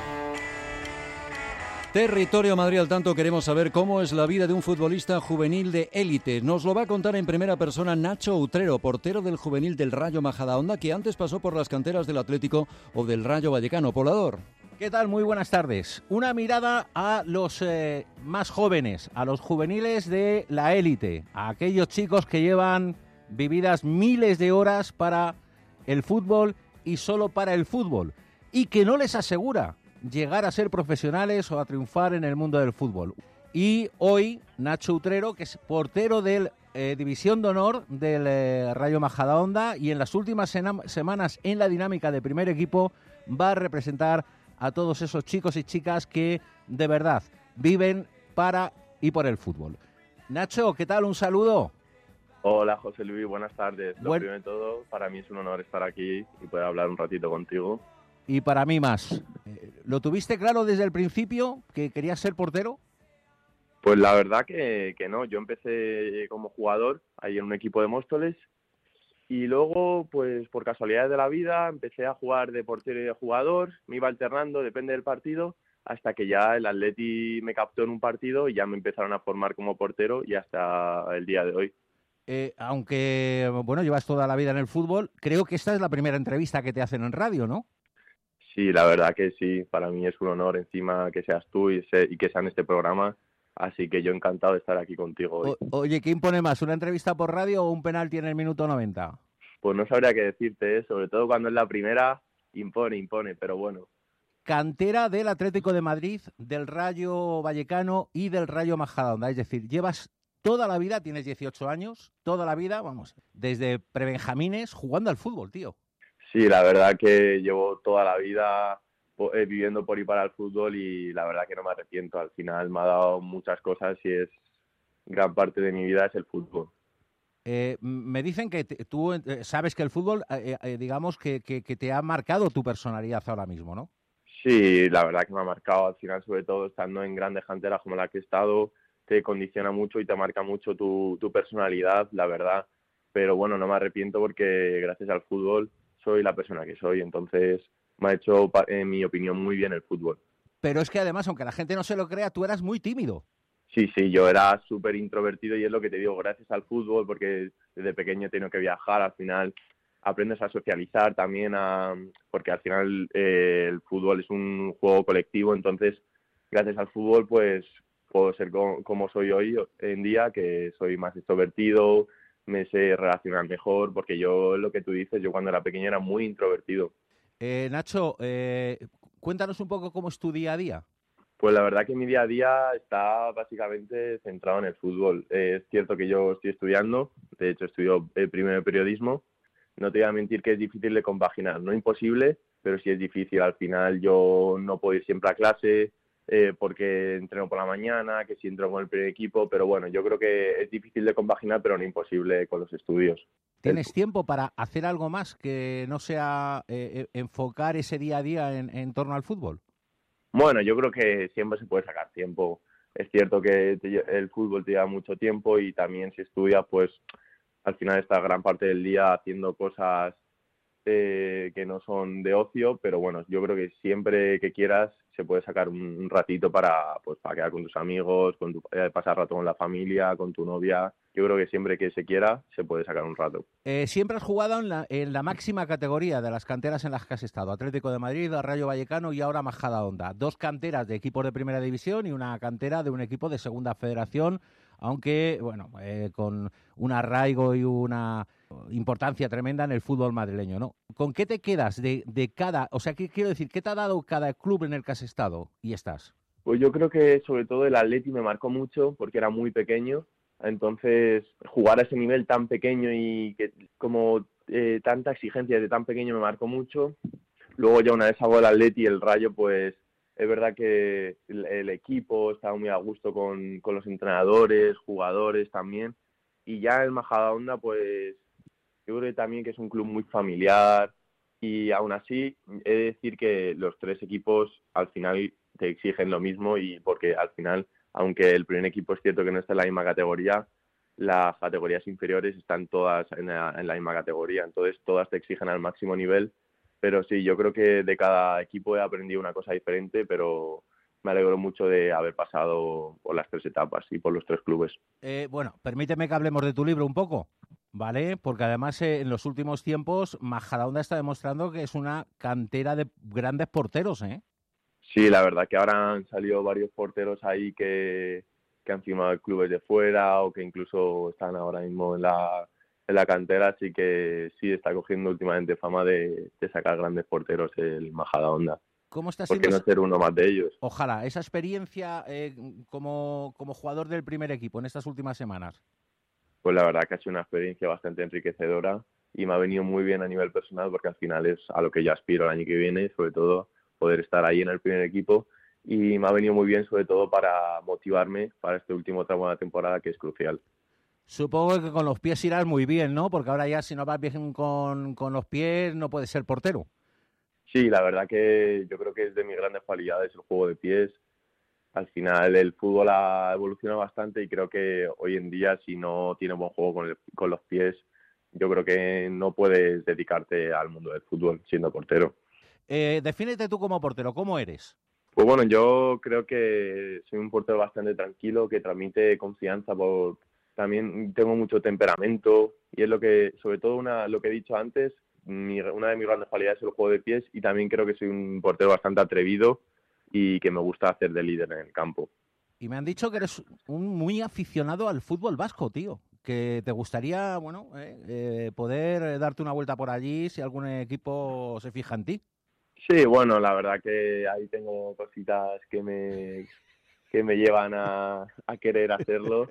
Territorio Madrid al tanto, queremos saber cómo es la vida de un futbolista juvenil de élite. Nos lo va a contar en primera persona Nacho Utrero, portero del juvenil del Rayo Majadahonda, que antes pasó por las canteras del Atlético o del Rayo Vallecano. Poblador. ¿Qué tal? Muy buenas tardes. Una mirada a los más jóvenes, a los juveniles de la élite, a aquellos chicos que llevan vividas miles de horas para el fútbol y solo para el fútbol, y que no les asegura llegar a ser profesionales o a triunfar en el mundo del fútbol. Y hoy Nacho Utrero, que es portero del División de Honor del Rayo Majadahonda, y en las últimas semanas en la dinámica de primer equipo va a representar a todos esos chicos y chicas que de verdad viven para y por el fútbol. Nacho, ¿qué tal? Un saludo. Hola, José Luis, buenas tardes. Lo primero de todo, para mí es un honor estar aquí y poder hablar un ratito contigo. Y para mí más. ¿Lo tuviste claro desde el principio que querías ser portero? Pues la verdad que no. Yo empecé como jugador ahí en un equipo de Móstoles, y luego, pues por casualidades de la vida, empecé a jugar de portero y de jugador, me iba alternando, depende del partido, hasta que ya el Atleti me captó en un partido y ya me empezaron a formar como portero, y hasta el día de hoy. Aunque, bueno, llevas toda la vida en el fútbol, creo que esta es la primera entrevista que te hacen en radio, ¿no? Sí, la verdad que sí, para mí es un honor encima que seas tú y que sea en este programa, así que yo encantado de estar aquí contigo hoy. Oye, ¿qué impone más, una entrevista por radio o un penalti en el minuto 90? Pues no sabría qué decirte, sobre todo cuando es la primera, impone, pero bueno. Cantera del Atlético de Madrid, del Rayo Vallecano y del Rayo Majadahonda, es decir, llevas toda la vida, tienes 18 años, toda la vida, vamos, desde prebenjamines jugando al fútbol, tío. Sí, la verdad que llevo toda la vida viviendo por y para el fútbol y la verdad que no me arrepiento. Al final me ha dado muchas cosas y es gran parte de mi vida es el fútbol. Me dicen que tú sabes que el fútbol, digamos, que te ha marcado tu personalidad ahora mismo, ¿no? Sí, la verdad que me ha marcado. Al final, sobre todo estando en grandes canteras como la que he estado, te condiciona mucho y te marca mucho tu personalidad, la verdad. Pero bueno, no me arrepiento porque gracias al fútbol soy la persona que soy, entonces me ha hecho, en mi opinión, muy bien el fútbol. Pero es que además, aunque la gente no se lo crea, tú eras muy tímido. Sí, yo era súper introvertido y es lo que te digo, gracias al fútbol, porque desde pequeño he tenido que viajar, al final aprendes a socializar también, porque al final el fútbol es un juego colectivo, entonces gracias al fútbol pues puedo ser como soy hoy en día, que soy más extrovertido, me sé relacionar mejor, porque yo, lo que tú dices, yo cuando era pequeño era muy introvertido. Nacho, cuéntanos un poco cómo es tu día a día. Pues la verdad que mi día a día está básicamente centrado en el fútbol. Es cierto que yo estoy estudiando, de hecho estudio primero de periodismo. No te voy a mentir que es difícil de compaginar, no imposible, pero sí es difícil. Al final yo no puedo ir siempre a clase, porque entreno por la mañana, que si entro con el primer equipo, pero bueno, yo creo que es difícil de compaginar, pero no imposible con los estudios. ¿Tienes tiempo para hacer algo más que no sea enfocar ese día a día en torno al fútbol? Bueno, yo creo que siempre se puede sacar tiempo. Es cierto que el fútbol te lleva mucho tiempo y también si estudias, pues al final estás gran parte del día haciendo cosas que no son de ocio, pero bueno, yo creo que siempre que quieras se puede sacar un ratito para quedar con tus amigos, pasar rato con la familia, con tu novia. Yo creo que siempre que se quiera se puede sacar un rato. Siempre has jugado en la máxima categoría de las canteras en las que has estado, Atlético de Madrid, Rayo Vallecano y ahora Majadahonda. 2 canteras de equipos de primera división y una cantera de un equipo de segunda federación, aunque bueno, con un arraigo y una importancia tremenda en el fútbol madrileño, ¿no? ¿Con qué te quedas de cada, o sea, qué quiero decir, qué te ha dado cada club en el que has estado y estás? Pues yo creo que sobre todo el Atleti me marcó mucho porque era muy pequeño, entonces jugar a ese nivel tan pequeño y que como tanta exigencia de tan pequeño me marcó mucho. Luego ya una vez hago el Atleti y el Rayo, pues es verdad que el equipo estaba muy a gusto con los entrenadores, jugadores también, y ya el Majadahonda pues yo creo también que es un club muy familiar y aún así he de decir que los 3 equipos al final te exigen lo mismo y porque al final, aunque el primer equipo es cierto que no está en la misma categoría, las categorías inferiores están todas en la misma categoría, entonces todas te exigen al máximo nivel, pero sí, yo creo que de cada equipo he aprendido una cosa diferente, pero me alegro mucho de haber pasado por las 3 etapas y por los 3 clubes. Bueno, permíteme que hablemos de tu libro un poco. ¿Vale? Porque además en los últimos tiempos Majadahonda está demostrando que es una cantera de grandes porteros, ¿eh? Sí, la verdad que ahora han salido varios porteros ahí que han firmado clubes de fuera o que incluso están ahora mismo en la cantera, así que sí está cogiendo últimamente fama de sacar grandes porteros el Majadahonda. ¿Cómo está siendo? ¿Por qué no ser uno más de ellos? Ojalá, esa experiencia como jugador del primer equipo en estas últimas semanas. Pues la verdad que ha sido una experiencia bastante enriquecedora y me ha venido muy bien a nivel personal porque al final es a lo que yo aspiro el año que viene, sobre todo poder estar ahí en el primer equipo, y me ha venido muy bien sobre todo para motivarme para este último tramo de la temporada que es crucial. Supongo que con los pies irás muy bien, ¿no? Porque ahora ya si no vas bien con los pies no puedes ser portero. Sí, la verdad que yo creo que es de mis grandes cualidades el juego de pies. Al final el fútbol ha evolucionado bastante y creo que hoy en día si no tienes buen juego con los pies, yo creo que no puedes dedicarte al mundo del fútbol siendo portero. Defínete tú como portero, ¿cómo eres? Pues bueno, yo creo que soy un portero bastante tranquilo, que transmite confianza por también tengo mucho temperamento y es lo que, sobre todo lo que he dicho antes, una de mis grandes cualidades es el juego de pies y también creo que soy un portero bastante atrevido y que me gusta hacer de líder en el campo. Y me han dicho que eres un muy aficionado al fútbol vasco, tío. Que te gustaría, poder darte una vuelta por allí si algún equipo se fija en ti. Sí, bueno, la verdad que ahí tengo cositas que me llevan a querer hacerlo.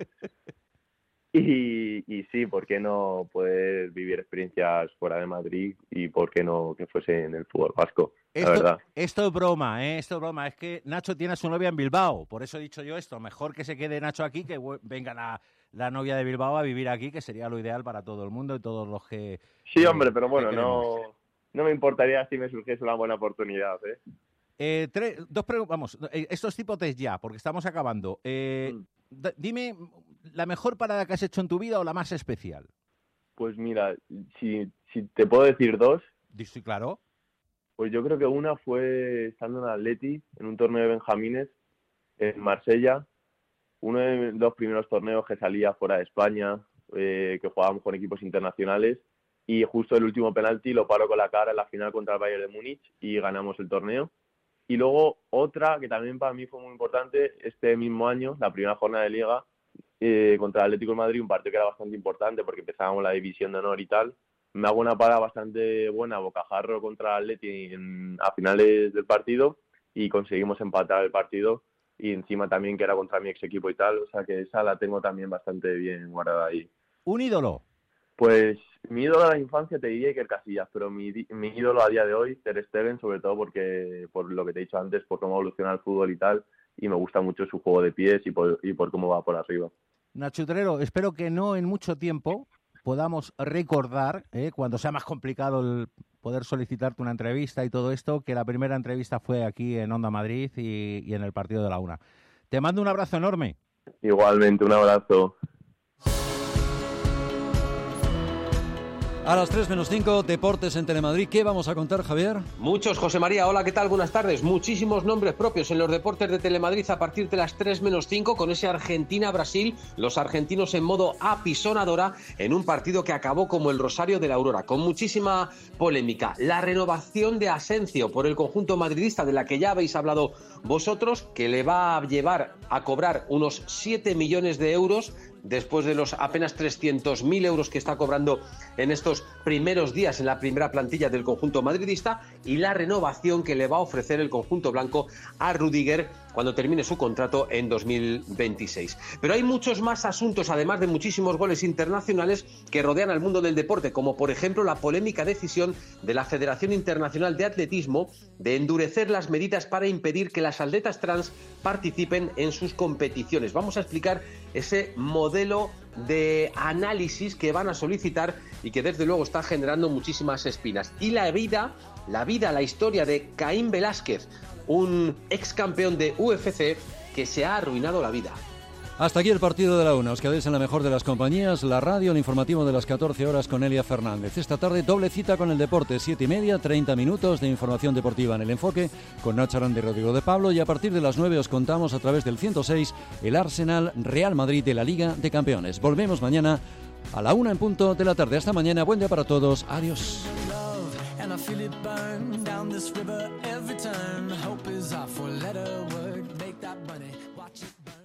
Y sí, ¿por qué no poder vivir experiencias fuera de Madrid y por qué no que fuese en el fútbol vasco? La verdad. Esto es broma, esto es broma. Es que Nacho tiene a su novia en Bilbao, por eso he dicho yo esto. Mejor que se quede Nacho aquí, que venga la novia de Bilbao a vivir aquí, que sería lo ideal para todo el mundo y todos los que... Sí, hombre, pero bueno, no me importaría si me surgiese una buena oportunidad, Dos preguntas, vamos, estos tipos test ya, porque estamos acabando. Dime la mejor parada que has hecho en tu vida o la más especial. Pues mira, si te puedo decir dos. Sí, claro. Pues yo creo que una fue estando en Atleti, en un torneo de Benjamines, en Marsella. Uno de los primeros torneos que salía fuera de España, que jugábamos con equipos internacionales. Y justo el último penalti lo paro con la cara en la final contra el Bayern de Múnich y ganamos el torneo. Y luego otra que también para mí fue muy importante, este mismo año, la primera jornada de Liga, contra el Atlético de Madrid, un partido que era bastante importante porque empezábamos la división de honor y tal. Me hago una parada bastante buena, bocajarro contra el Atleti a finales del partido y conseguimos empatar el partido y encima también que era contra mi ex equipo y tal, o sea que esa la tengo también bastante bien guardada ahí. ¿Un ídolo? Pues mi ídolo de la infancia te diría Iker Casillas, pero mi ídolo a día de hoy, Ter Stegen, sobre todo por lo que te he dicho antes, por cómo evoluciona el fútbol y tal, y me gusta mucho su juego de pies y por cómo va por arriba. Nacho Utrero, espero que no en mucho tiempo podamos recordar, cuando sea más complicado el poder solicitarte una entrevista y todo esto, que la primera entrevista fue aquí en Onda Madrid y en el partido de la Una. Te mando un abrazo enorme. Igualmente, un abrazo. A las 3 menos 5, Deportes en Telemadrid. ¿Qué vamos a contar, Javier? Muchos, José María. Hola, ¿qué tal? Buenas tardes. Muchísimos nombres propios en los Deportes de Telemadrid a partir de las 3 menos 5 con ese Argentina-Brasil. Los argentinos en modo apisonadora en un partido que acabó como el Rosario de la Aurora, con muchísima polémica. La renovación de Asensio por el conjunto madridista, de la que ya habéis hablado vosotros, que le va a llevar a cobrar unos 7 millones de euros después de los apenas 300.000 euros que está cobrando en estos primeros días en la primera plantilla del conjunto madridista, y la renovación que le va a ofrecer el conjunto blanco a Rüdiger cuando termine su contrato en 2026. Pero hay muchos más asuntos, además de muchísimos goles internacionales que rodean al mundo del deporte, como por ejemplo la polémica decisión de la Federación Internacional de Atletismo de endurecer las medidas para impedir que las atletas trans participen en sus competiciones. Vamos a explicar ese modelo de análisis que van a solicitar y que desde luego está generando muchísimas espinas. Y la historia de Caín Velázquez, un ex campeón de UFC que se ha arruinado la vida. Hasta aquí el partido de la Una. Os quedáis en la mejor de las compañías, la radio, el informativo de las 14 horas con Elia Fernández. Esta tarde doble cita con el deporte, 7:30, 30 minutos de información deportiva en El Enfoque con Nacho Aranda y Rodrigo de Pablo, y a partir de las 9 os contamos a través del 106 el Arsenal Real Madrid de la Liga de Campeones. Volvemos mañana a la 1 en punto de la tarde. Hasta mañana, buen día para todos, adiós. And I feel it burn down this river every turn. Hope is our four-letter word. Make that money, watch it burn.